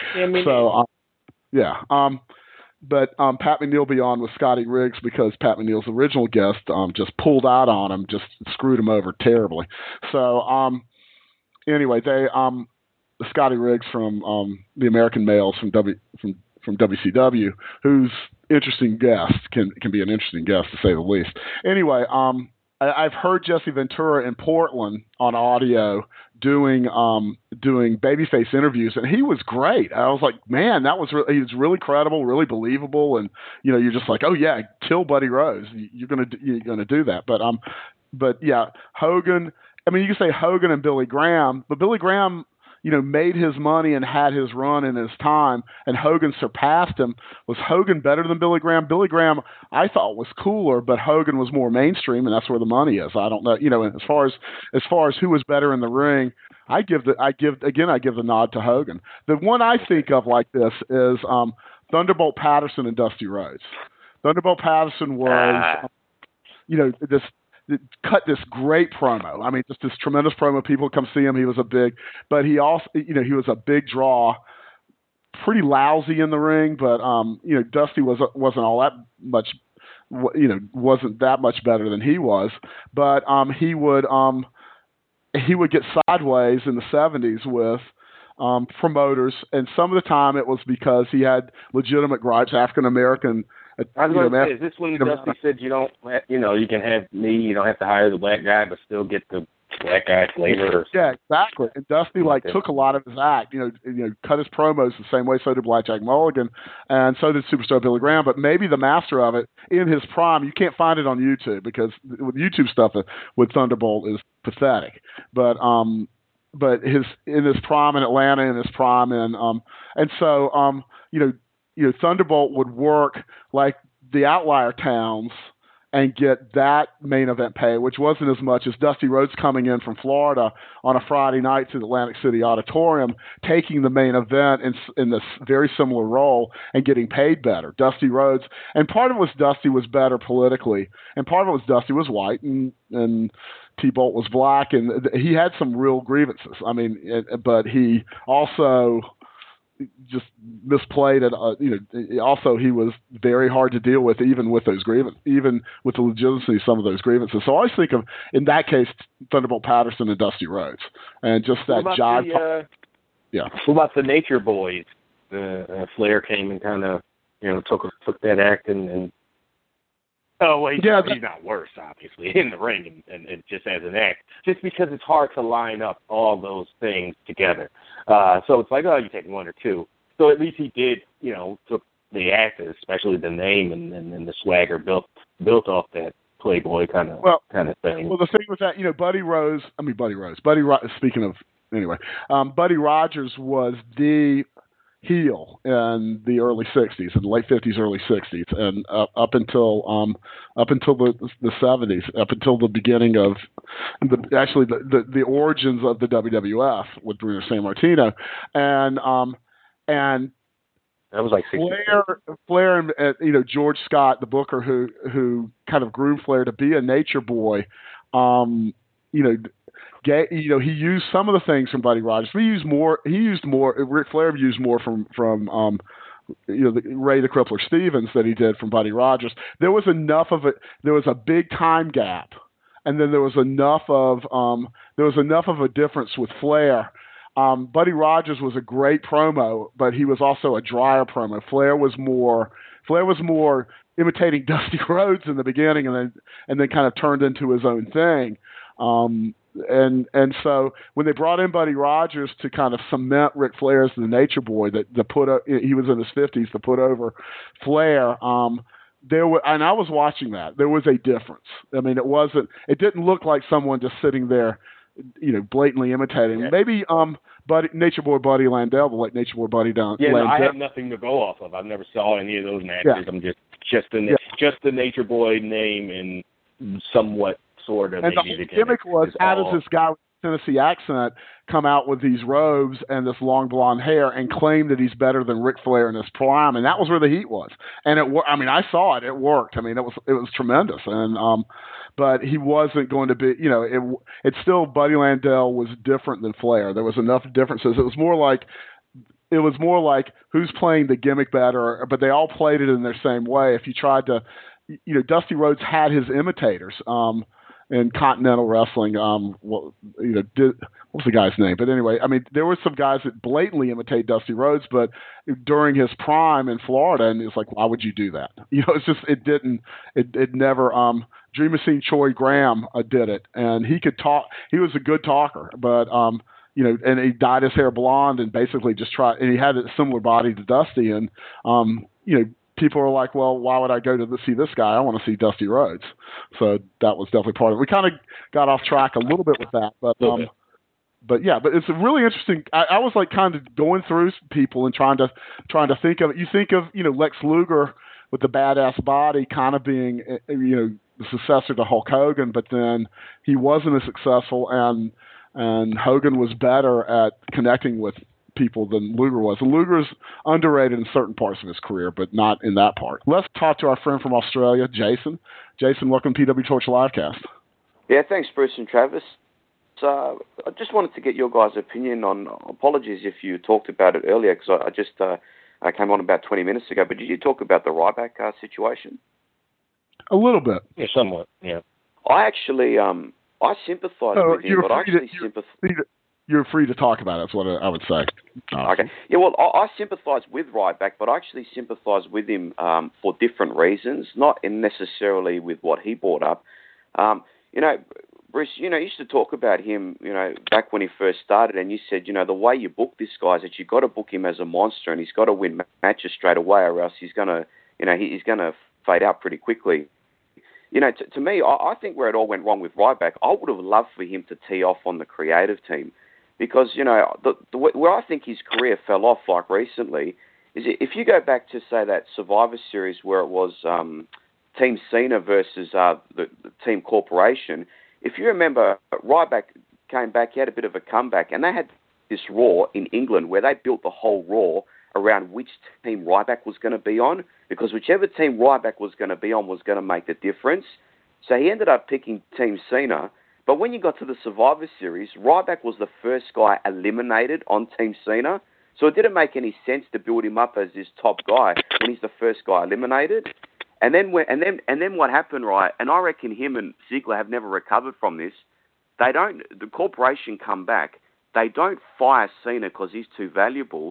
But Pat McNeil will be on with Scotty Riggs because Pat McNeil's original guest just pulled out on him, just screwed him over terribly. So anyway, they Scotty Riggs from the American Males from WCW, who's interesting guest can be an interesting guest to say the least. Anyway, I've heard Jesse Ventura in Portland on audio doing babyface interviews, and he was great. I was like, man, he was really credible, really believable, and you're just like, oh yeah, kill Buddy Rose. You're gonna do that. But yeah, Hogan. I mean, you can say Hogan and Billy Graham, but Billy Graham, made his money and had his run in his time, and Hogan surpassed him. Was Hogan better than Billy Graham? Billy Graham, I thought, was cooler, but Hogan was more mainstream, and that's where the money is. I don't know, and as far as who was better in the ring, I give the nod to Hogan. The one I think of like this is Thunderbolt Patterson and Dusty Rhodes. Thunderbolt Patterson was, cut this great promo. I mean, just this tremendous promo. People come see him. He was but he also, he was a big draw. Pretty lousy in the ring, but Dusty wasn't all that much, wasn't that much better than he was. But he would get sideways in the 70s with promoters, and some of the time it was because he had legitimate gripes, African American. I was going to say, is this when Dusty said you can have me, you don't have to hire the black guy, but still get the black guy flavor? Yeah, exactly. And Dusty took a lot of his act, cut his promos the same way. So did Blackjack Mulligan, and so did Superstar Billy Graham. But maybe the master of it in his prime, you can't find it on YouTube because with YouTube stuff with Thunderbolt is pathetic. But in his prime in Atlanta, in his prime and so Thunderbolt would work like the outlier towns and get that main event pay, which wasn't as much as Dusty Rhodes coming in from Florida on a Friday night to the Atlantic City Auditorium, taking the main event in this very similar role and getting paid better. Dusty Rhodes, and part of it was Dusty was better politically, and part of it was Dusty was white and T-Bolt was black, and he had some real grievances. I mean, but he also just misplayed it. Also he was very hard to deal with, even with those grievances, even with the legitimacy of some of those grievances. So I always think of, in that case, Thunderbolt Patterson and Dusty Rhodes, and just that jive. What about the Nature Boys? Flair came and kind of, took that act and he's not worse, obviously, in the ring and just as an act, just because it's hard to line up all those things together. So it's like, you take one or two. So at least he did, took the act, especially the name and the swagger built off that Playboy kind of thing. Well, the thing with that, Buddy Rogers, speaking of, anyway, Buddy Rogers was the heel in the early 60s, in the late 50s, early 60s, and up until the 70s, up until the beginning of the origins of the WWF with Bruno Sammartino, and that was like Flair and George Scott, the booker who kind of groomed Flair to be a nature boy, he used some of the things from Buddy Rogers. Ric Flair used more from Ray the Crippler Stevens that he did from Buddy Rogers. There was enough of it. There was a big time gap, and then there was enough of a difference with Flair. Buddy Rogers was a great promo, but he was also a drier promo. Flair was more imitating Dusty Rhodes in the beginning, and then kind of turned into his own thing. And so when they brought in Buddy Rogers to kind of cement Ric Flair as the Nature Boy, he was in his 50s to put over Flair. And I was watching that. There was a difference. I mean, it didn't look like someone just sitting there, blatantly imitating. Yeah. Maybe Nature Boy Buddy Landel, the late Nature Boy Buddy Landel. Yeah, no, I have nothing to go off of. I've never saw any of those matches. Yeah. I'm just the Nature Boy name and somewhat sort of. And the whole gimmick was, how does this guy with a Tennessee accent come out with these robes and this long blonde hair and claim that he's better than Ric Flair in his prime? And that was where the heat was. And I saw it. It worked. I mean, it was tremendous. And but he wasn't going to be. It's still, Buddy Landel was different than Flair. There was enough differences. It was more like who's playing the gimmick better. But they all played it in their same way. If you tried to, Dusty Rhodes had his imitators. In Continental Wrestling, what was the guy's name? But anyway, I mean, there were some guys that blatantly imitate Dusty Rhodes, but during his prime in Florida, and it's like, why would you do that? It's just, it never. Dream Machine Troy Graham did it, and he could talk. He was a good talker, but and he dyed his hair blonde and basically just tried, and he had a similar body to Dusty, and people are like, well, why would I go to see this guy? I want to see Dusty Rhodes. So that was definitely part of it. We kind of got off track a little bit with that, but it's a really interesting. I was like kind of going through people and trying to think of it. You think of Lex Luger with the badass body, kind of being the successor to Hulk Hogan, but then he wasn't as successful, and Hogan was better at connecting with people than Luger was. And Luger's underrated in certain parts of his career, but not in that part. Let's talk to our friend from Australia, Jason. Jason, welcome to PW Torch Livecast. Yeah, thanks, Bruce and Travis. I just wanted to get your guys' opinion on, apologies if you talked about it earlier, because I just came on about 20 minutes ago, but did you talk about the Ryback situation? A little bit. Yeah, somewhat, yeah. I actually, I sympathise with him, but I actually sympathise... You're free to talk about it, that's what I would say. Okay. Yeah, well, I sympathise with Ryback, but I actually sympathise with him for different reasons, not necessarily with what he brought up. Bruce, you used to talk about him, back when he first started, and you said, the way you book this guy is that you've got to book him as a monster, and he's got to win matches straight away, or else he's going to, he's going to fade out pretty quickly. To me, I think where it all went wrong with Ryback, I would have loved for him to tee off on the creative team. Because, where I think his career fell off, like recently, is if you go back to, say, that Survivor Series where it was Team Cena versus the Team Corporation, if you remember, Ryback came back, he had a bit of a comeback, and they had this Raw in England where they built the whole Raw around which team Ryback was going to be on, because whichever team Ryback was going to be on was going to make the difference. So he ended up picking Team Cena. But when you got to the Survivor Series, Ryback was the first guy eliminated on Team Cena. So it didn't make any sense to build him up as this top guy when he's the first guy eliminated. And then what happened, right? And I reckon him and Ziggler have never recovered from this. The corporation come back. They don't fire Cena because he's too valuable.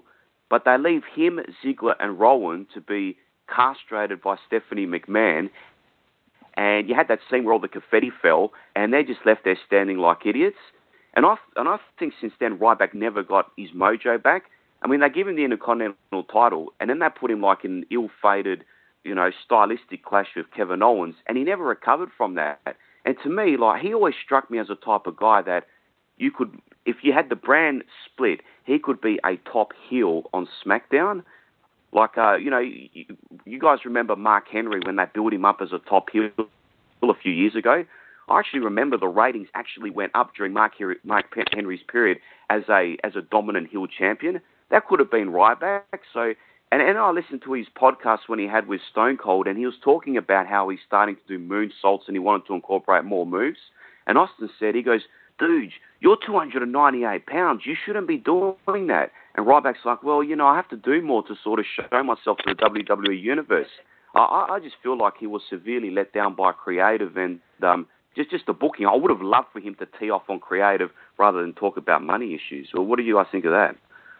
but they leave him, Ziggler, and Rowan to be castrated by Stephanie McMahon. And you had that scene where all the confetti fell, and they just left there standing like idiots. And I think since then, Ryback never got his mojo back. I mean, they give him the Intercontinental title, and then they put him like in an ill-fated, stylistic clash with Kevin Owens, and he never recovered from that. And to me, like, he always struck me as a type of guy that you could, if you had the brand split, he could be a top heel on SmackDown. Like, you guys remember Mark Henry when they built him up as a top heel a few years ago? I actually remember the ratings actually went up during Mark Henry's period as a dominant heel champion. That could have been Ryback. So, and I listened to his podcast when he had with Stone Cold, and he was talking about how he's starting to do moonsaults and he wanted to incorporate more moves. And Austin said, he goes, dude, you're 298 pounds. You shouldn't be doing that. And Ryback's like, well, I have to do more to sort of show myself to the WWE Universe. I just feel like he was severely let down by creative and just the booking. I would have loved for him to tee off on creative rather than talk about money issues. Well, what do you guys think of that?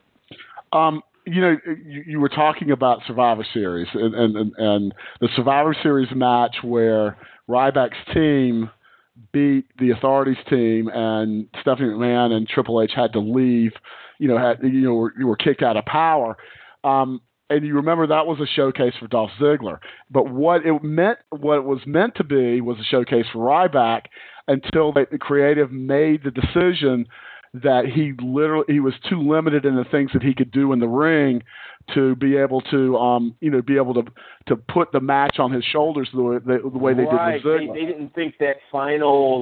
You were talking about Survivor Series and the Survivor Series match where Ryback's team beat the Authority's team, and Stephanie McMahon and Triple H had to leave. You were kicked out of Power. And you remember that was a showcase for Dolph Ziggler. But what it was meant to be was a showcase for Ryback until the creative made the decision that he was too limited in the things that he could do in the ring to be able to to put the match on his shoulders the way they did with Ziggler. They didn't think that final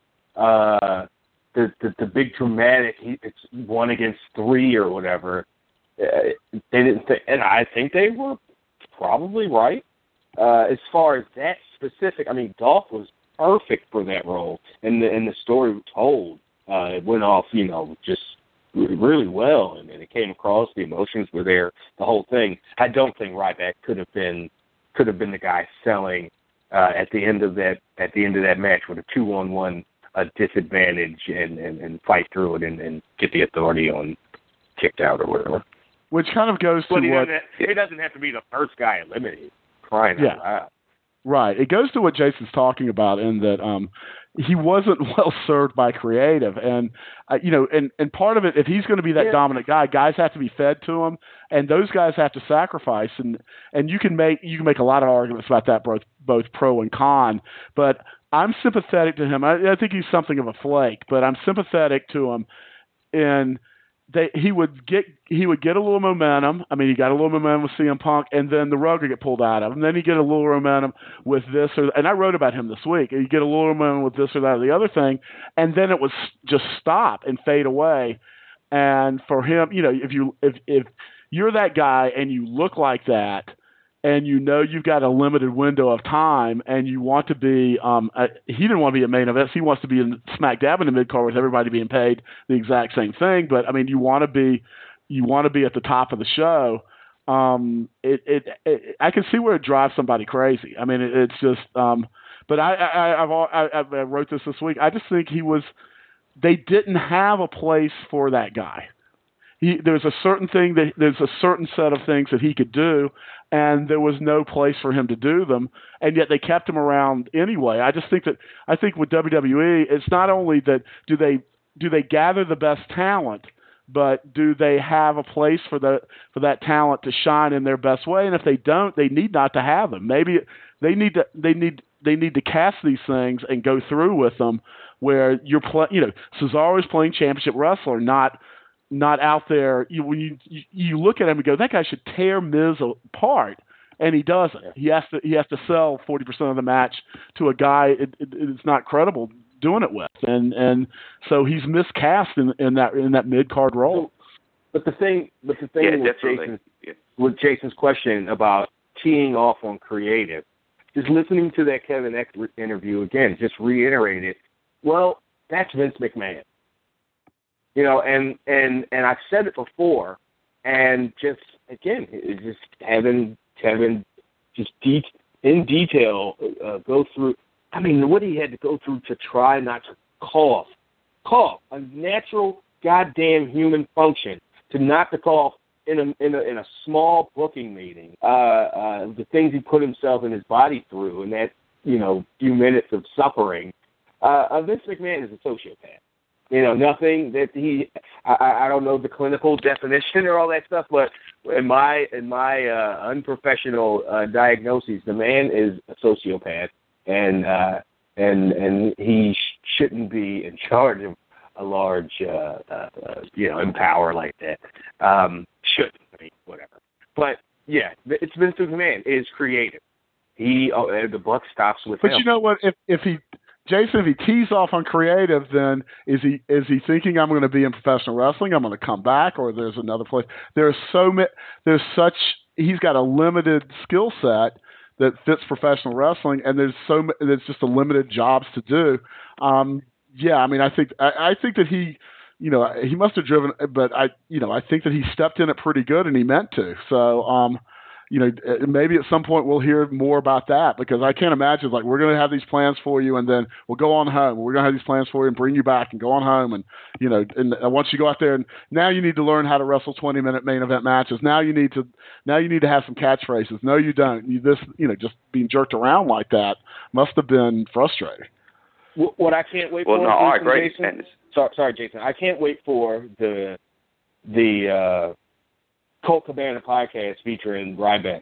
the big dramatic it's 1 against 3 or whatever. They didn't think, and I think they were probably right. As far as that specific, I mean, Dolph was perfect for that role, and the story told. It went off, just really well, and it came across. The emotions were there, the whole thing. I don't think Ryback could have been the guy selling at the end of that match with a 2-on-1 disadvantage and fight through it and get the Authority on kicked out or whatever. Which kind of goes to what... He doesn't have to be the first guy eliminated. Crying out loud. Right. It goes to what Jason's talking about in that he wasn't well served by creative. And, and part of it, if he's going to be that dominant guy, guys have to be fed to him, and those guys have to sacrifice. And you can make a lot of arguments about that, both pro and con. But I'm sympathetic to him. I think he's something of a flake, but I'm sympathetic to him in... He would get a little momentum. I mean, he got a little momentum with CM Punk, and then the rug would get pulled out of him. Then he'd get a little momentum with this, and I wrote about him this week. He'd get a little momentum with this or that or the other thing, and then it was just stop and fade away. And for him, if you're that guy and you look like that, and you've got a limited window of time, and you want to be, he didn't want to be a main event. He wants to be in smack dab in the mid card with everybody being paid the exact same thing. But I mean, you want to be at the top of the show. I can see where it drives somebody crazy. I mean, it's just. But I wrote this week. I just think they didn't have a place for that guy. There's a certain set of things that he could do, and there was no place for him to do them, and yet they kept him around anyway. I think with WWE, it's not only that do they gather the best talent, but do they have a place for that talent to shine in their best way? And if they don't, they need not to have them. Maybe they need to cast these things and go through with them, where Cesaro's playing championship wrestler, not out there. When you look at him and go, that guy should tear Miz apart, and he doesn't. He has to sell 40% of the match to a guy it's not credible doing it with, and so he's miscast in that mid card role. But the thing with Jason's question about teeing off on creative, just listening to that Kevin X interview again, just reiterated. Well, that's Vince McMahon. And I've said it before, and just again, just having Kevin just in detail go through. I mean, what he had to go through to try not to cough, a natural goddamn human function to not to cough in a small booking meeting, the things he put himself and his body through, and that few minutes of suffering, Vince McMahon is a sociopath. Nothing that I don't know the clinical definition or all that stuff, but in my unprofessional diagnosis, the man is a sociopath, and he shouldn't be in charge of a large Empower like that. Shouldn't, whatever. But yeah, it's Vince McMahon. It is creative. The buck stops with him. But you know what? If he tees off on creative, then is he thinking I'm going to be in professional wrestling? I'm going to come back, or there's another place? He's got a limited skill set that fits professional wrestling, and there's just a limited jobs to do. I think that he must have driven, but I think that he stepped in it pretty good, and he meant to. So maybe at some point we'll hear more about that, because I can't imagine we're going to have these plans for you and then we'll go on home. We're going to have these plans for you and bring you back and go on home. And, and once you go out there, and now you need to learn how to wrestle 20-minute main event matches. Now you need to have some catchphrases. No, you don't. Just being jerked around like that must have been frustrating. What I can't wait for. Well, no, I agree. Jason, sorry, Jason. I can't wait for the Colt Cabana podcast featuring Ryback.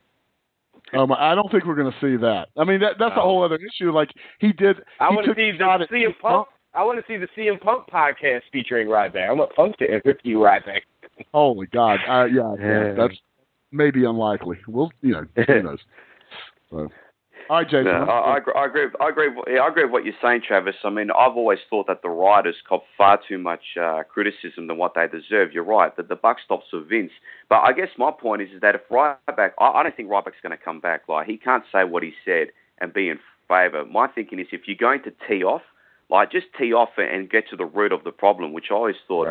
I don't think we're going to see that. I mean, that's a whole other issue. I want to see the CM Punk. I want to see the CM Punk podcast featuring Ryback. I want Punk to interview Ryback. Holy God! Yeah, that's maybe unlikely. Who knows? So. All right, Jason. No, I agree with what you're saying, Travis. I mean, I've always thought that the writers cop far too much criticism than what they deserve. You're right, that the buck stops with Vince. But I guess my point is that if Ryback, I don't think Ryback's going to come back. He can't say what he said and be in favour. My thinking is, if you're going to tee off, just tee off and get to the root of the problem, which I always thought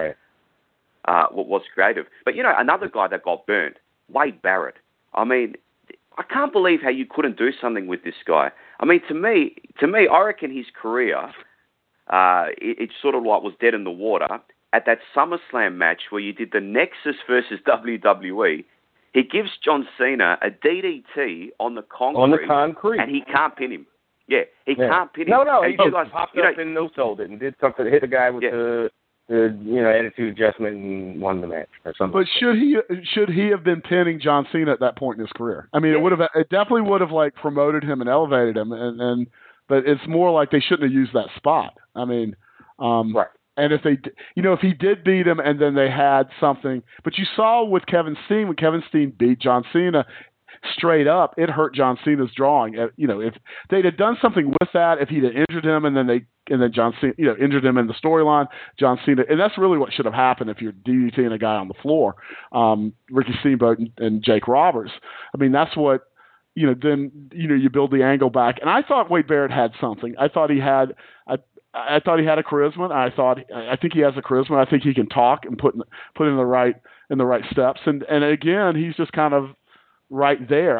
was creative. But another guy that got burnt, Wade Barrett. I mean, I can't believe how you couldn't do something with this guy. I mean, to me, I reckon his career, it sort of was dead in the water at that SummerSlam match where you did the Nexus versus WWE. He gives John Cena a DDT on the concrete. And he can't pin him. Yeah, he can't pin him. No, he just popped up and no-sold it and did something, hit the guy with the attitude adjustment and won the match or something. But should he have been pinning John Cena at that point in his career? I mean, it definitely would have promoted him and elevated him, but it's more like they shouldn't have used that spot. I mean, right. And if if he did beat him and then they had something, but you saw with Kevin Steen, when Kevin Steen beat John Cena straight up, it hurt John Cena's drawing. If they'd have done something with that, if he'd have injured him and then John Cena, injured him in the storyline, John Cena, and that's really what should have happened if you're DDTing a guy on the floor, Ricky Steamboat and Jake Roberts. I mean, that's what, then, you build the angle back. And I thought Wade Barrett had something. I thought he had a charisma. I think he has a charisma. I think he can talk and put in the right steps. And again, he's just kind of right there.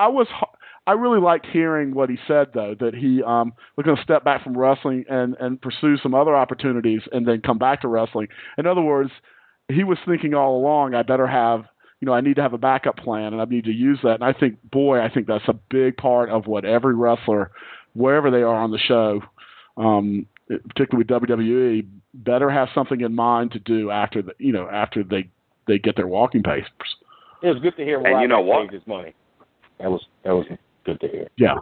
I really liked hearing what he said, though, that he was going to step back from wrestling and pursue some other opportunities and then come back to wrestling. In other words, he was thinking all along, I better have, I need to have a backup plan and I need to use that. And I think that's a big part of what every wrestler, wherever they are on the show, particularly with WWE, better have something in mind to do after they get their walking papers. It was good to hear Ryback saved his money. That was good to hear. Yeah.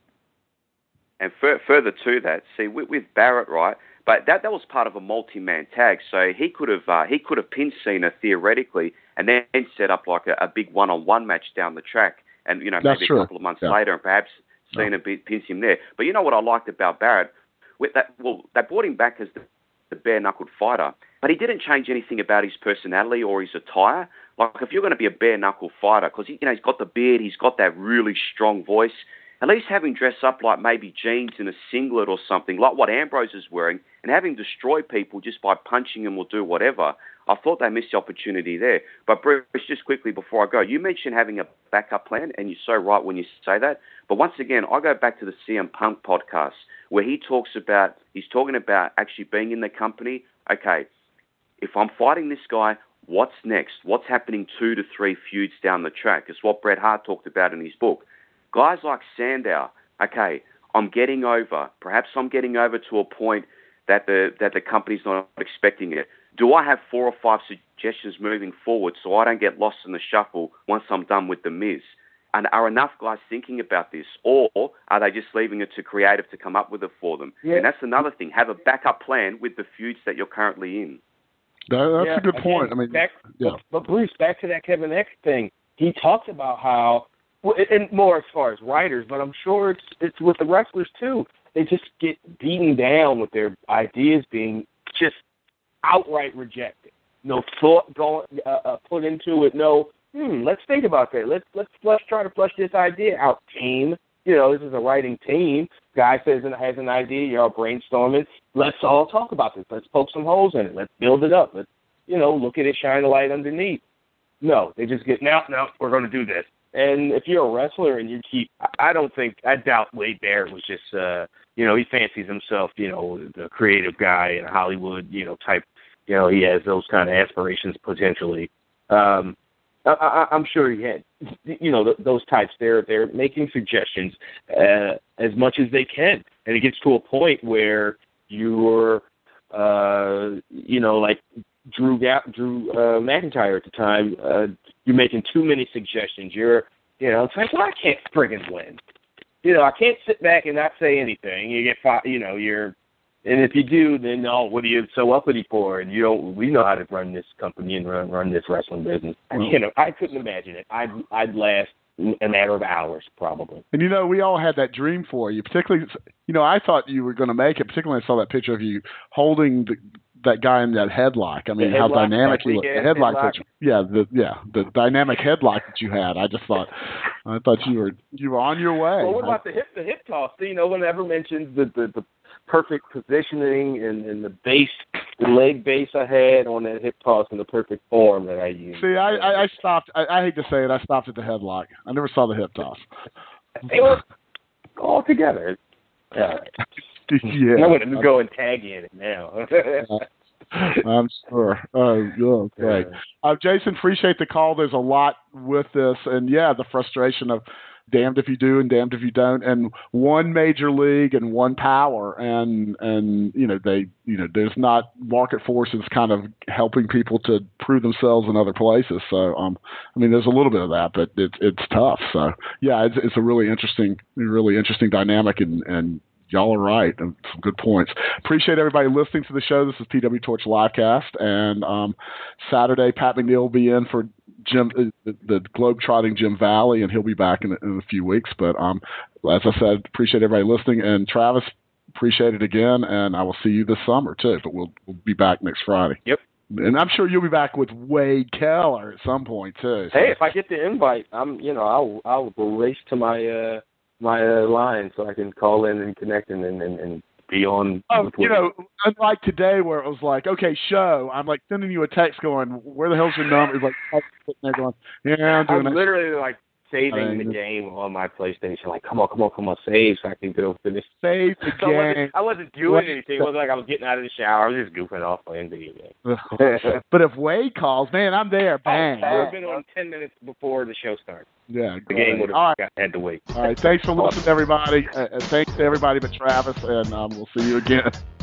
And further to that, see with Barrett, right? But that was part of a multi-man tag, so he could have pinned Cena theoretically, and then set up a big one-on-one match down the track, and maybe a couple of months later, and perhaps Cena pins him there. But you know what I liked about Barrett? With that, they brought him back as the bare-knuckled fighter, but he didn't change anything about his personality or his attire. If you're going to be a bare-knuckle fighter, because he's got the beard, he's got that really strong voice, at least have him dress up like maybe jeans and a singlet or something, like what Ambrose is wearing, and have him destroy people just by punching them or do whatever. I thought they missed the opportunity there. But Bruce, just quickly before I go, you mentioned having a backup plan, and you're so right when you say that. But once again, I go back to the CM Punk podcast, where he's talking about actually being in the company. Okay, if I'm fighting this guy, what's next? What's happening 2 to 3 feuds down the track? It's what Bret Hart talked about in his book. Guys like Sandow, okay, perhaps I'm getting over to a point that the company's not expecting it. Do I have 4 or 5 suggestions moving forward so I don't get lost in the shuffle once I'm done with The Miz? And are enough guys thinking about this, or are they just leaving it to creative to come up with it for them? Yeah. And that's another thing. Have a backup plan with the feuds that you're currently in. That's a good point. But Bruce, back to that Kevin X thing. He talks about how, and more as far as writers, but I'm sure it's with the wrestlers too. They just get beaten down with their ideas being just outright rejected. No thought put into it. No. Let's think about that. Let's try to flush this idea out, team. This is a writing team. Guy has an idea. You're all brainstorming. Let's all talk about this. Let's poke some holes in it. Let's build it up. Let's, look at it, shine a light underneath. No, they just get, no, we're going to do this. And if you're a wrestler and I doubt Wade Barrett was just, he fancies himself, the creative guy in Hollywood, type, he has those kind of aspirations potentially. I'm sure he had, those types. They're making suggestions as much as they can, and it gets to a point where you're, like Drew McIntyre at the time. You're making too many suggestions. It's like, well, I can't friggin' win. I can't sit back and not say anything. You get fired. And if you do, then what are you so uppity for? And we know how to run this company and run this wrestling business. I couldn't imagine it. I'd last a matter of hours probably. And we all had that dream for you. Particularly, I thought you were going to make it. Particularly, when I saw that picture of you holding that guy in that headlock. I mean, how dynamic you look. The headlock. The dynamic headlock that you had. I thought you were on your way. Well, what about the hip toss? Whenever mentions the perfect positioning and the leg base I had on that hip toss in the perfect form that I used. See, I stopped. I hate to say it, I stopped at the headlock. I never saw the hip toss. They were all together. Yeah. I'm going to go and tag in it now. I'm sure. Oh, great. Jason, appreciate the call. There's a lot with this, and the frustration of damned if you do and damned if you don't, and one major league and one power, and there's not market forces kind of helping people to prove themselves in other places. So there's a little bit of that, but it's tough. So it's a really interesting dynamic, and y'all are right. Some good points. Appreciate everybody listening to the show. This is PW Torch Livecast, and Saturday Pat McNeil will be in for Jim, the globe-trotting Jim Valley, and he'll be back in a few weeks. But as I said, appreciate everybody listening. And Travis, appreciate it again. And I will see you this summer too. But we'll be back next Friday. Yep. And I'm sure you'll be back with Wade Keller at some point too. So. Hey, if I get the invite, I'll race to my line so I can call in and connect and be on. Unlike today where it was like, okay, show. I'm like sending you a text going, where the hell's your number? It's like sitting there going, I'm doing I'm literally like saving the game on my PlayStation. Like, come on, save so I can go finish. Save the game. I wasn't doing anything. It wasn't like I was getting out of the shower. I was just goofing off playing video games. But if Wade calls, man, I'm there. Bang. I would have been on 10 minutes before the show starts. Yeah, the game would have had to wait. All right, thanks for listening, everybody. Thanks to everybody but Travis, and we'll see you again.